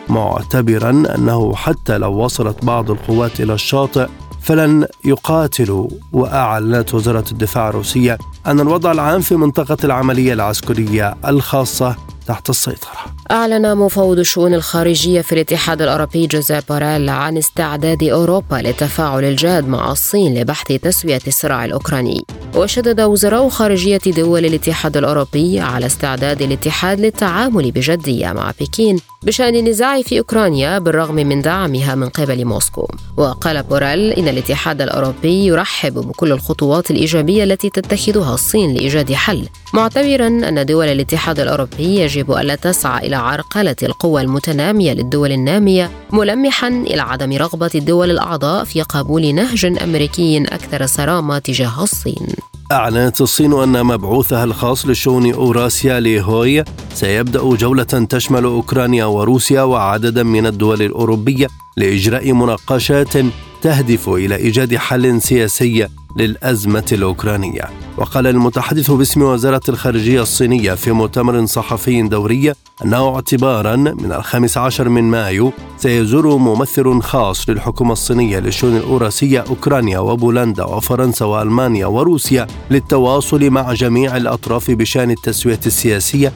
معتبرا أنه حتى لو وصلت بعض القوات إلى الشاطئ فلن يقاتلوا. وأعلنت وزارة الدفاع الروسية أن الوضع العام في منطقة العملية العسكرية الخاصة تحت السيطرة. أعلن مفوض الشؤون الخارجية في الاتحاد الأوروبي جوزيب بوريل عن استعداد أوروبا للتفاعل الجاد مع الصين لبحث تسوية الصراع الأوكراني. وشدد وزراء خارجية دول الاتحاد الأوروبي على استعداد الاتحاد للتعامل بجدية مع بكين بشأن النزاع في أوكرانيا بالرغم من دعمها من قبل موسكو. وقال بوريل إن الاتحاد الأوروبي يرحب بكل الخطوات الإيجابية التي تتخذها الصين لإيجاد حل، معتبرا أن دول الاتحاد الأوروبي يجب ألا تسعى إلى عرقلة القوى المتنامية للدول النامية، ملمحا إلى عدم رغبة الدول الأعضاء في قبول نهج أمريكي أكثر صرامة تجاه الصين. أعلنت الصين أن مبعوثها الخاص لشؤون أوراسيا لي هوي سيبدأ جولة تشمل أوكرانيا وروسيا وعددا من الدول الأوروبية لإجراء مناقشات تهدف إلى إيجاد حل سياسي للأزمة الأوكرانية. وقال المتحدث باسم وزارة الخارجية الصينية في مؤتمر صحفي دوري أنه اعتبارا من الخامس عشر من مايو سيزور ممثل خاص للحكومة الصينية للشؤون الأوراسية أوكرانيا وبولندا وفرنسا وألمانيا وروسيا للتواصل مع جميع الأطراف بشأن التسوية السياسية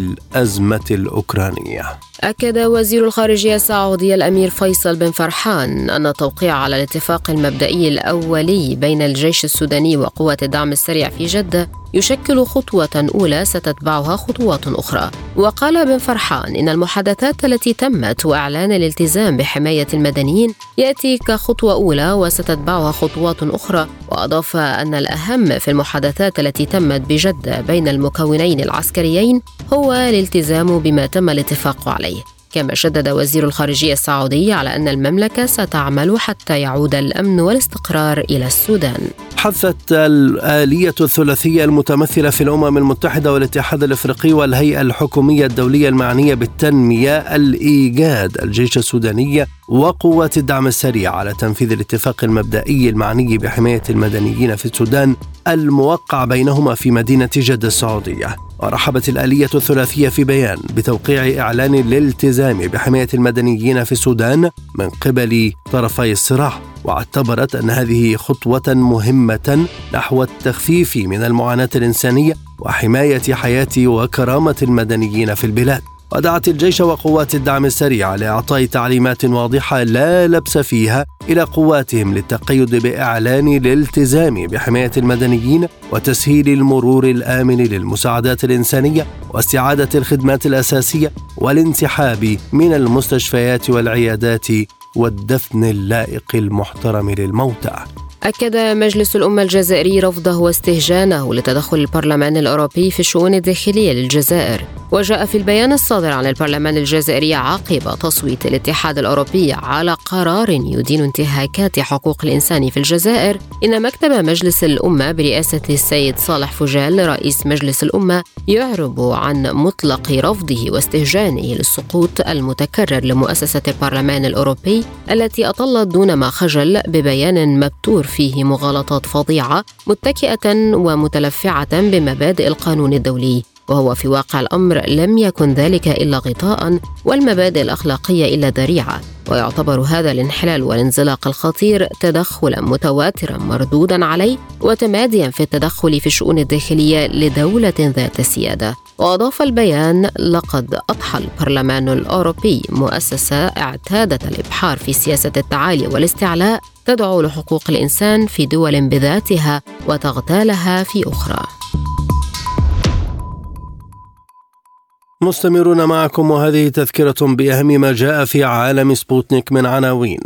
للأزمة الأوكرانية. أكد وزير الخارجية السعودي الأمير فيصل بن فرحان أن التوقيع على الاتفاق المبدئي الأولي بين الجيش السوداني وقوات الدعم السريع في جدة يشكل خطوة أولى ستتبعها خطوات أخرى. وقال بن فرحان إن المحادثات التي تمت وإعلان الالتزام بحماية المدنيين يأتي كخطوة أولى وستتبعها خطوات أخرى. وأضاف أن الأهم في المحادثات التي تمت بجدة بين المكونين العسكريين هو الالتزام بما تم الاتفاق عليه. كما شدد وزير الخارجية السعودي على أن المملكة ستعمل حتى يعود الأمن والاستقرار إلى السودان. حثت الآلية الثلاثية المتمثلة في الأمم المتحدة والاتحاد الأفريقي والهيئة الحكومية الدولية المعنية بالتنمية الإيجاد الجيش السوداني وقوات الدعم السريع على تنفيذ الاتفاق المبدئي المعني بحماية المدنيين في السودان الموقع بينهما في مدينة جدة السعودية. ورحبت الآلية الثلاثية في بيان بتوقيع إعلان الالتزام بحماية المدنيين في السودان من قبل طرفي الصراع، واعتبرت أن هذه خطوة مهمة نحو التخفيف من المعاناة الإنسانية وحماية حياة وكرامة المدنيين في البلاد. ودعت الجيش وقوات الدعم السريع لإعطاء تعليمات واضحة لا لبس فيها إلى قواتهم للتقيد بإعلان الالتزام بحماية المدنيين وتسهيل المرور الآمن للمساعدات الإنسانية واستعادة الخدمات الأساسية والانسحاب من المستشفيات والعيادات والدفن اللائق المحترم للموتى. أكد مجلس الأمة الجزائري رفضه واستهجانه لتدخل البرلمان الأوروبي في الشؤون الداخلية للجزائر. وجاء في البيان الصادر عن البرلمان الجزائري عقب تصويت الاتحاد الأوروبي على قرار يدين انتهاكات حقوق الإنسان في الجزائر إن مكتب مجلس الأمة برئاسة السيد صالح فوجال رئيس مجلس الأمة يعرب عن مطلق رفضه واستهجانه للسقوط المتكرر لمؤسسة البرلمان الأوروبي التي أطلت دون ما خجل ببيان مبتور فيه مغالطات فظيعة متكئة ومتلفعة بمبادئ القانون الدولي، وهو في واقع الأمر لم يكن ذلك إلا غطاء والمبادئ الأخلاقية إلا ذريعة. ويعتبر هذا الانحلال والانزلاق الخطير تدخلا متواترا مردودا عليه وتماديا في التدخل في الشؤون الداخلية لدولة ذات سيادة. وأضاف البيان: لقد أضحى البرلمان الأوروبي مؤسسة اعتادت الإبحار في سياسة التعالي والاستعلاء تدعو لحقوق الإنسان في دول بذاتها وتغتالها في أخرى. مستمرون معكم وهذه تذكرة بأهم ما جاء في عالم سبوتنيك من عناوين.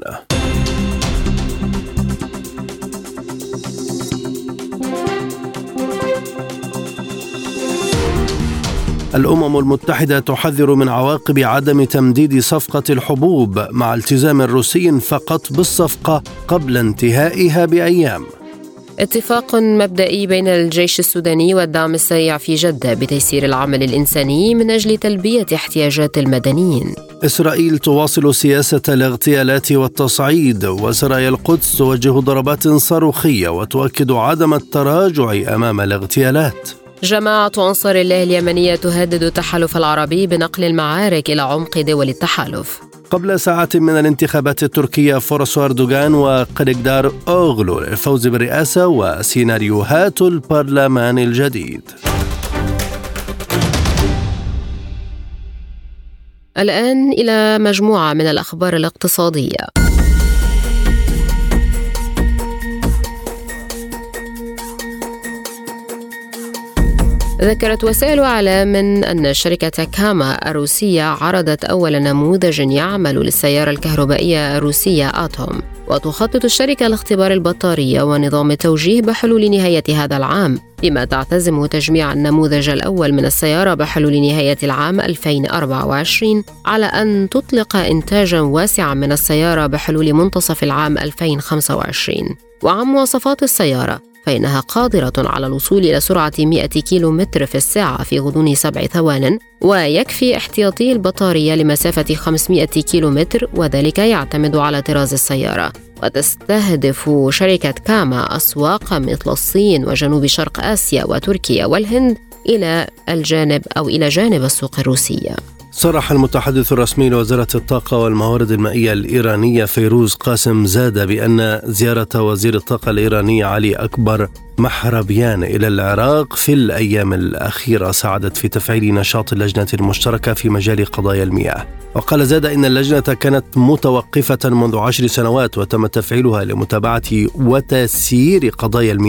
الأمم المتحدة تحذر من عواقب عدم تمديد صفقة الحبوب مع التزام روسي فقط بالصفقة قبل انتهائها بأيام. اتفاق مبدئي بين الجيش السوداني والدعم السريع في جدة بتيسير العمل الإنساني من أجل تلبية احتياجات المدنيين. إسرائيل تواصل سياسة الاغتيالات والتصعيد، وسرايا القدس توجه ضربات صاروخية وتؤكد عدم التراجع أمام الاغتيالات. جماعة أنصار الله اليمنية تهدد التحالف العربي بنقل المعارك إلى عمق دول التحالف. قبل ساعات من الانتخابات التركية فرص أردوغان وقليقدار أوغلو للفوز بالرئاسة وسيناريوهات البرلمان الجديد. الآن إلى مجموعة من الأخبار الاقتصادية. ذكرت وسائل إعلام أن شركة كاما الروسية عرضت أول نموذج يعمل للسيارة الكهربائية الروسية آتوم، وتخطط الشركة لاختبار البطارية ونظام التوجيه بحلول نهاية هذا العام، بما تعتزم تجميع النموذج الأول من السيارة بحلول نهاية العام ألفين وأربعة وعشرين على أن تطلق إنتاجا واسعا من السيارة بحلول منتصف العام ألفين وخمسة وعشرين. وعن مواصفات السيارة فإنها قادرة على الوصول إلى سرعة مئة كيلومتر في الساعة في غضون سبع ثوان، ويكفي احتياطي البطارية لمسافة خمسمئة كيلومتر، وذلك يعتمد على طراز السيارة. وتستهدف شركة كاما أسواق مثل الصين وجنوب شرق آسيا وتركيا والهند إلى الجانب أو إلى جانب السوق الروسية. صرح المتحدث الرسمي لوزارة الطاقة والموارد المائية الإيرانية فيروز قاسم زاد بأن زيارة وزير الطاقة الإيراني علي أكبر محربيان إلى العراق في الأيام الأخيرة ساعدت في تفعيل نشاط اللجنة المشتركة في مجال قضايا المياه. وقال زاد إن اللجنة كانت متوقفة منذ عشر سنوات وتم تفعيلها لمتابعة وتسيير قضايا المياه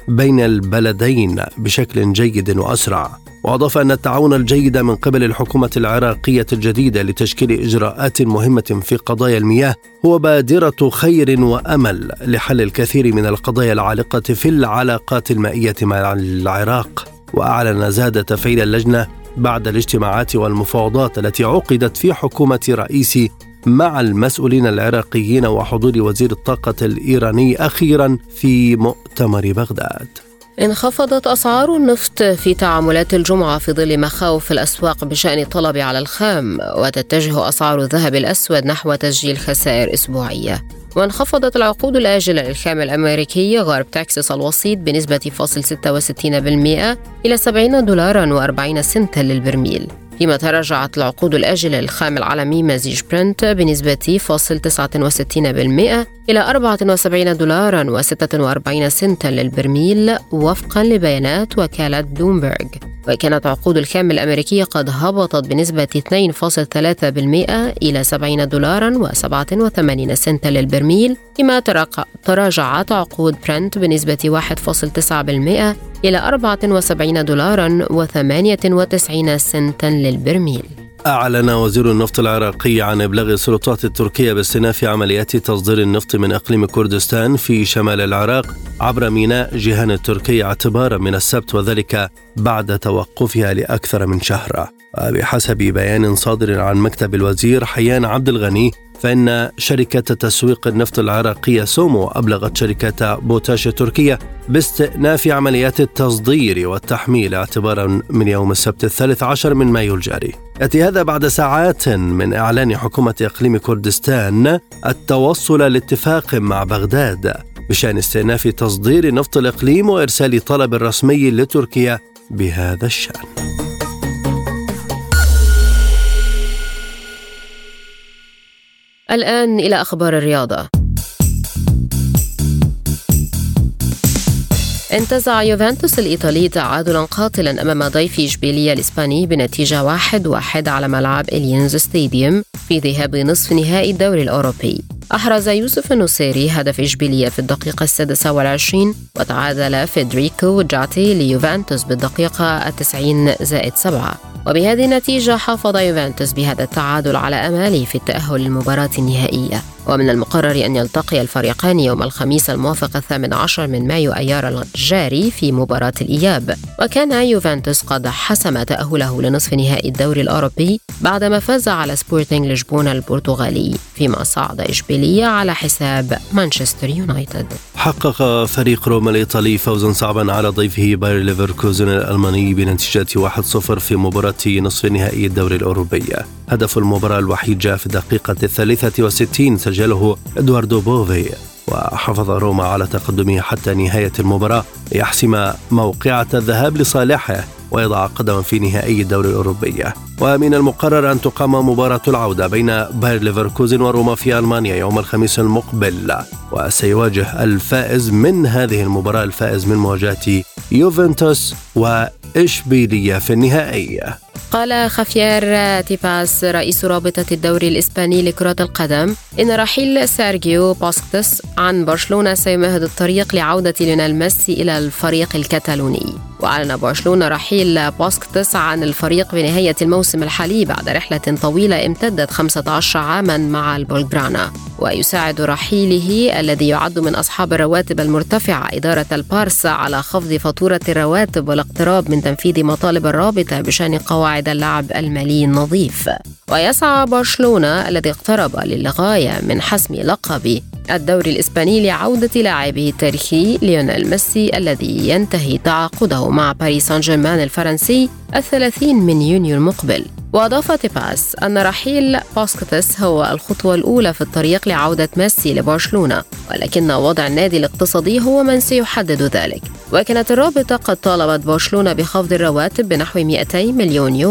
بين البلدين بشكل جيد وأسرع. وأضاف أن التعاون الجيد من قبل الحكومة العراقية الجديدة لتشكيل إجراءات مهمة في قضايا المياه هو بادرة خير وأمل لحل الكثير من القضايا العالقة في العلاقات المائية مع العراق. وأعلن زاد تفعيل اللجنة بعد الاجتماعات والمفاوضات التي عقدت في حكومة رئيسي مع المسؤولين العراقيين وحضور وزير الطاقة الإيراني أخيرا في مؤتمر بغداد. انخفضت أسعار النفط في تعاملات الجمعة في ظل مخاوف الأسواق بشأن الطلب على الخام، وتتجه أسعار الذهب الأسود نحو تسجيل خسائر أسبوعية. وانخفضت العقود الآجلة للخام الأمريكي غرب تكساس الوسيط بنسبة فاصل ستة وستين بالمئة إلى سبعين دولارا وأربعين سنتا للبرميل، فيما تراجعت العقود الآجلة للخام العالمي مزيج برنت بنسبة فاصل تسعة وستين بالمئة إلى أربعة وسبعين دولارا وستة وأربعين سنتا للبرميل وفقا لبيانات وكالة بلومبرغ. وكانت عقود الخام الأمريكية قد هبطت بنسبة اثنين فاصل ثلاثة بالمئة إلى سبعين دولارا وسبعة وثمانين سنتا للبرميل، فيما تراجعت عقود برنت بنسبة واحد فاصل تسعة بالمئة إلى أربعة وسبعين دولارا وثمانية وتسعين سنتا للبرميل. أعلن وزير النفط العراقي عن إبلاغ السلطات التركية باستئناف عمليات تصدير النفط من إقليم كردستان في شمال العراق عبر ميناء جيهان التركي اعتبارا من السبت، وذلك بعد توقفها لأكثر من شهر. وبحسب بيان صادر عن مكتب الوزير حيان عبد الغني، فإن شركة تسويق النفط العراقية سومو أبلغت شركة بوتاش التركية باستئناف عمليات التصدير والتحميل اعتبارا من يوم السبت الثالث عشر من مايو الجاري. يأتي هذا بعد ساعات من إعلان حكومة إقليم كردستان التوصل لاتفاق مع بغداد بشأن استئناف تصدير نفط الإقليم وإرسال طلب رسمي لتركيا بهذا الشأن. الآن إلى أخبار الرياضة. انتزع يوفنتوس الإيطالي تعادلا قاتلا أمام ضيف إشبيلية الإسباني بنتيجة واحد واحد على ملعب إليانز ستاديوم في ذهاب نصف نهائي الدوري الأوروبي. أحرز يوسف النصيري هدف إشبيلية في الدقيقة السادسة والعشرين، وتعادل فيدريكو جاتي ليوفنتوس بالدقيقة التسعين زائد سبعة. وبهذه النتيجة حافظ يوفنتوس بهذا التعادل على أماله في التأهل للمباراة النهائية. ومن المقرر أن يلتقي الفريقان يوم الخميس الموافق الثامن عشر من مايو أيار الجاري في مباراة الإياب. وكان يوفنتوس قد حسم تأهله لنصف نهائي الدوري الأوروبي بعدما فاز على سبورتينغ لشبونة البرتغالي، فيما صعد إشبيلية على حساب مانشستر يونايتد. حقق فريق روما الإيطالي فوزا صعبا على ضيفه باير ليفركوزن الألماني بنتيجة واحد صفر في مباراة نصف نهائي الدوري الأوروبي. هدف المباراة الوحيد جاء في الدقيقة الثالثة والستين سجله إدواردو بوفي، وحافظ روما على تقدمه حتى نهاية المباراة يحسم موقعة الذهاب لصالحه ويضع قدما في نهائي الدوري الأوروبي. ومن المقرر أن تقام مباراة العودة بين باير ليفركوزن وروما في ألمانيا يوم الخميس المقبل، وسيواجه الفائز من هذه المباراة الفائز من مواجهة يوفنتوس وإشبيلية في النهائي. قال خافيير تيباس رئيس رابطة الدوري الإسباني لكرة القدم إن رحيل سيرجيو بوسكيتس عن برشلونة سيمهد الطريق لعودة ليونيل ميسي إلى الفريق الكتالوني. وأعلن برشلونة رحيل بوسكيتس عن الفريق بنهاية الموسم الحالي بعد رحلة طويلة امتدت خمسة عشر عاما مع البولغرانا. ويساعد رحيله الذي يعد من أصحاب الرواتب المرتفعة إدارة البارسا على خفض فاتورة الرواتب والاقتراب من تنفيذ مطالب الرابطة بشأن قواعد اللعب المالي النظيف. ويسعى برشلونة الذي اقترب للغاية من حسم لقب الدوري الإسباني لعودة لاعبه التاريخي ليونيل ميسي الذي ينتهي تعاقده مع باريس سان جيرمان الفرنسي الثلاثين من يونيو المقبل. وأضاف تيباس أن رحيل بوسكيتس هو الخطوة الأولى في الطريق لعودة ميسي لبرشلونة، ولكن وضع النادي الاقتصادي هو من سيحدد ذلك. وكانت الرابطة قد طالبت برشلونة بخفض الرواتب بنحو مئتين مليون يورو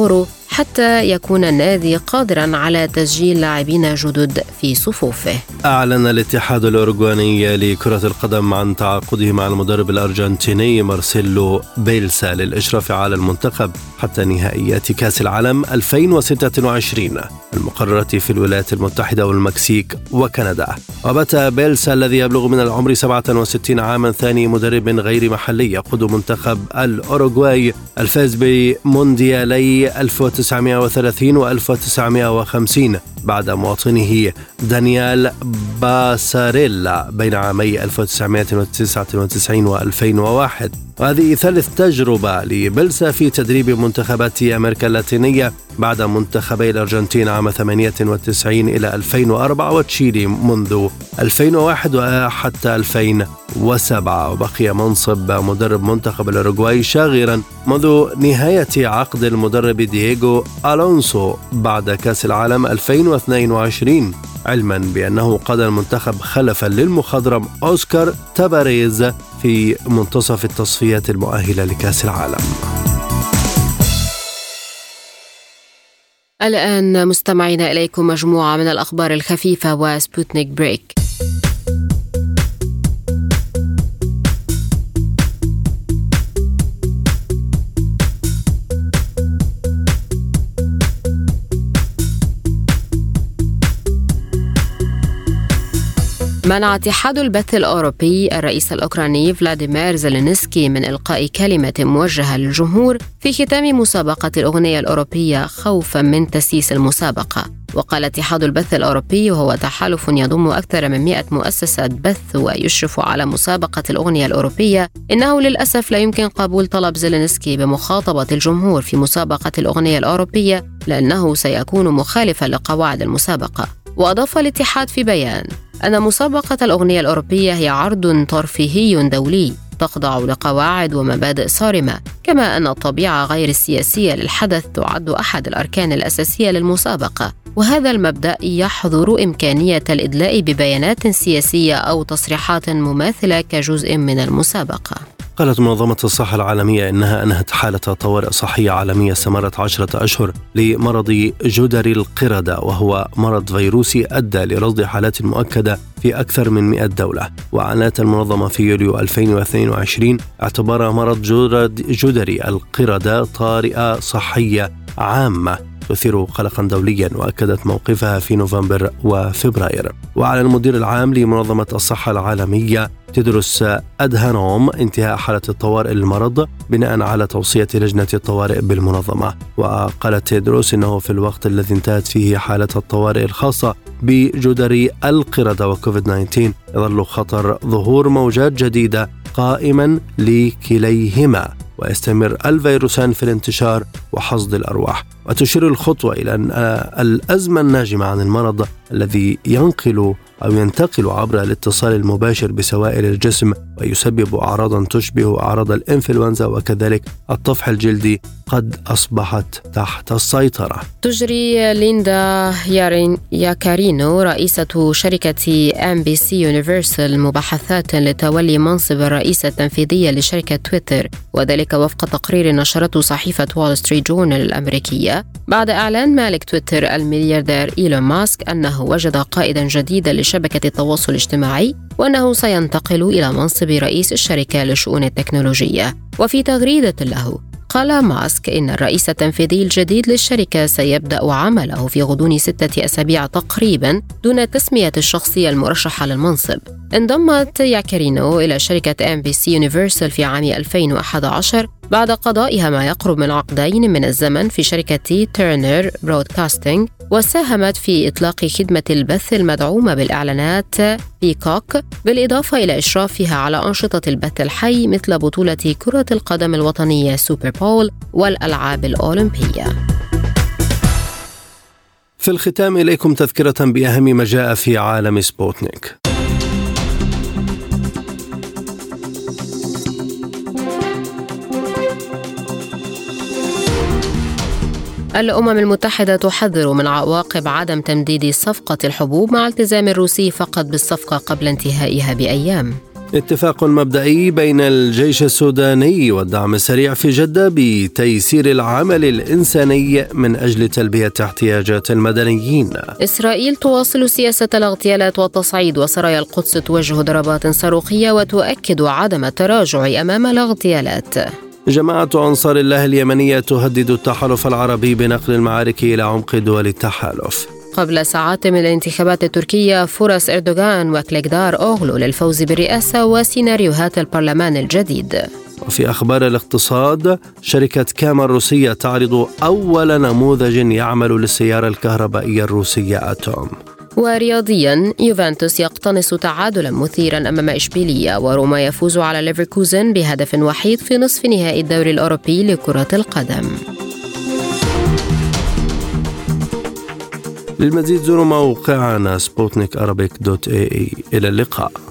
حتى يكون النادي قادرا على تسجيل لاعبين جدد في صفوفه. أعلن الاتحاد الأوروغواني لكرة القدم عن تعاقده مع المدرب الأرجنتيني مارسيلو بيلسا للإشراف على المنتخب حتى نهائيات كأس العالم ألفين وستة وعشرين المقررة في الولايات المتحدة والمكسيك وكندا. وبات بيلسا الذي يبلغ من العمر سبعة وستين عاما ثاني مدرب غير محلي يقود منتخب الأوروغواي الفاز بمونديالي ألف وتسعمائة وثلاثين وألف وتسعمائة وخمسين بعد مواطنه دانيال باساريلا بين عامي ألف وتسعمائة وتسعة وتسعين وألفين وواحد. وهذه ثالث تجربة لبيلسا في تدريب منتخبات أمريكا اللاتينية بعد منتخبي الأرجنتين عام ثمانية وتسعين إلى ألفين وأربعة وتشيلي منذ ألفين وواحد وحتى ألفين وسبعة. وبقي منصب مدرب منتخب الأوروغواي شاغرا منذ نهاية عقد المدرب دييغو ألونسو بعد كأس العالم ألفين واثنين وعشرين، علما بأنه قاد المنتخب خلفا للمخضرم أوسكار تاباريز في منتصف التصفيات المؤهلة لكأس العالم. الآن مستمعين إليكم مجموعة من الأخبار الخفيفة وسبوتنيك بريك. منع اتحاد البث الأوروبي الرئيس الأوكراني فلاديمير زيلينسكي من إلقاء كلمة موجهة للجمهور في ختام مسابقة الأغنية الأوروبية خوفا من تسييس المسابقة. وقال اتحاد البث الأوروبي، وهو تحالف يضم أكثر من مئة مؤسسة بث ويشرف على مسابقة الأغنية الأوروبية، إنه للأسف لا يمكن قبول طلب زيلينسكي بمخاطبة الجمهور في مسابقة الأغنية الأوروبية لأنه سيكون مخالفا لقواعد المسابقة. وأضاف الاتحاد في بيان أن مسابقة الأغنية الأوروبية هي عرض ترفيهي دولي تخضع لقواعد ومبادئ صارمة، كما أن الطبيعة غير السياسية للحدث تعد أحد الأركان الأساسية للمسابقة، وهذا المبدأ يحظر إمكانية الإدلاء ببيانات سياسية أو تصريحات مماثلة كجزء من المسابقة. قالت منظمة الصحة العالمية إنها أنهت حالة طوارئ صحية عالمية استمرت عشرة أشهر لمرض جدري القردة، وهو مرض فيروسي أدى لرصد حالات مؤكدة في أكثر من مئة دولة. وأعلنت المنظمة في يوليو ألفين واثنين وعشرين اعتبار مرض جدري القردة طارئة صحية عامة تثير قلقا دوليا، وأكدت موقفها في نوفمبر وفبراير. وأعلن المدير العام لمنظمة الصحة العالمية تدرس أدهانوم انتهاء حالة الطوارئ للمرض بناء على توصية لجنة الطوارئ بالمنظمة. وقالت تدرس إنه في الوقت الذي انتهت فيه حالة الطوارئ الخاصة بجدري القردة وكوفيد تسعة عشر يظل خطر ظهور موجات جديدة قائما لكليهما، ويستمر الفيروسان في الانتشار وحصد الأرواح. وتشير الخطوة إلى أن الأزمة الناجمة عن المرض الذي ينقل أو ينتقل عبر الاتصال المباشر بسوائل الجسم ويسبب أعراضا تشبه أعراض الإنفلونزا وكذلك الطفح الجلدي قد أصبحت تحت السيطرة. تجري ليندا يارين ياكارينو رئيسة شركة إم بي سي يونيفرسال مباحثات لتولي منصب الرئيسة التنفيذية لشركة تويتر، وذلك وفق تقرير نشرته صحيفة وول ستريت جورنال الأمريكية بعد إعلان مالك تويتر الملياردير إيلون ماسك أنه وجد قائدا جديدا لشبكة التواصل الاجتماعي وأنه سينتقل إلى منصب رئيس الشركة لشؤون التكنولوجيا. وفي تغريدة له قال ماسك إن الرئيس التنفيذي الجديد للشركة سيبدأ عمله في غضون ستة أسابيع تقريبا دون تسمية الشخصية المرشحة للمنصب. انضمت ياكارينو إلى شركة إم بي سي يونيفرسال في عام ألفين وأحد عشر بعد قضائها ما يقرب من عقدين من الزمن في شركة تيرنر برودكاستينج، وساهمت في إطلاق خدمة البث المدعومة بالإعلانات بيكوك، بالإضافة إلى إشرافها على أنشطة البث الحي مثل بطولة كرة القدم الوطنية سوبر بول والألعاب الأولمبية. في الختام إليكم تذكرة بأهم ما جاء في عالم سبوتنيك. الأمم المتحدة تحذر من عواقب عدم تمديد صفقة الحبوب مع التزام الروسي فقط بالصفقة قبل انتهائها بأيام. اتفاق مبدئي بين الجيش السوداني والدعم السريع في جدة بتيسير العمل الإنساني من أجل تلبية احتياجات المدنيين. إسرائيل تواصل سياسة الاغتيالات والتصعيد، وسرايا القدس توجه ضربات صاروخية وتؤكد عدم التراجع أمام الاغتيالات. جماعة أنصار الله اليمنية تهدد التحالف العربي بنقل المعارك إلى عمق دول التحالف. قبل ساعات من الانتخابات التركية، فرص إردوغان وكليكدار أوغلو للفوز بالرئاسة وسيناريوهات البرلمان الجديد. وفي أخبار الاقتصاد، شركة كاما الروسية تعرض أول نموذج يعمل للسيارة الكهربائية الروسية أتوم. ورياضيا، يوفنتوس يقتنص تعادلا مثيرا أمام إشبيلية، وروما يفوز على ليفركوزن بهدف وحيد في نصف نهائي الدوري الأوروبي لكرة القدم. للمزيد زوروا موقعنا سبوتنيك أرابيك دوت إيه إي. إلى اللقاء.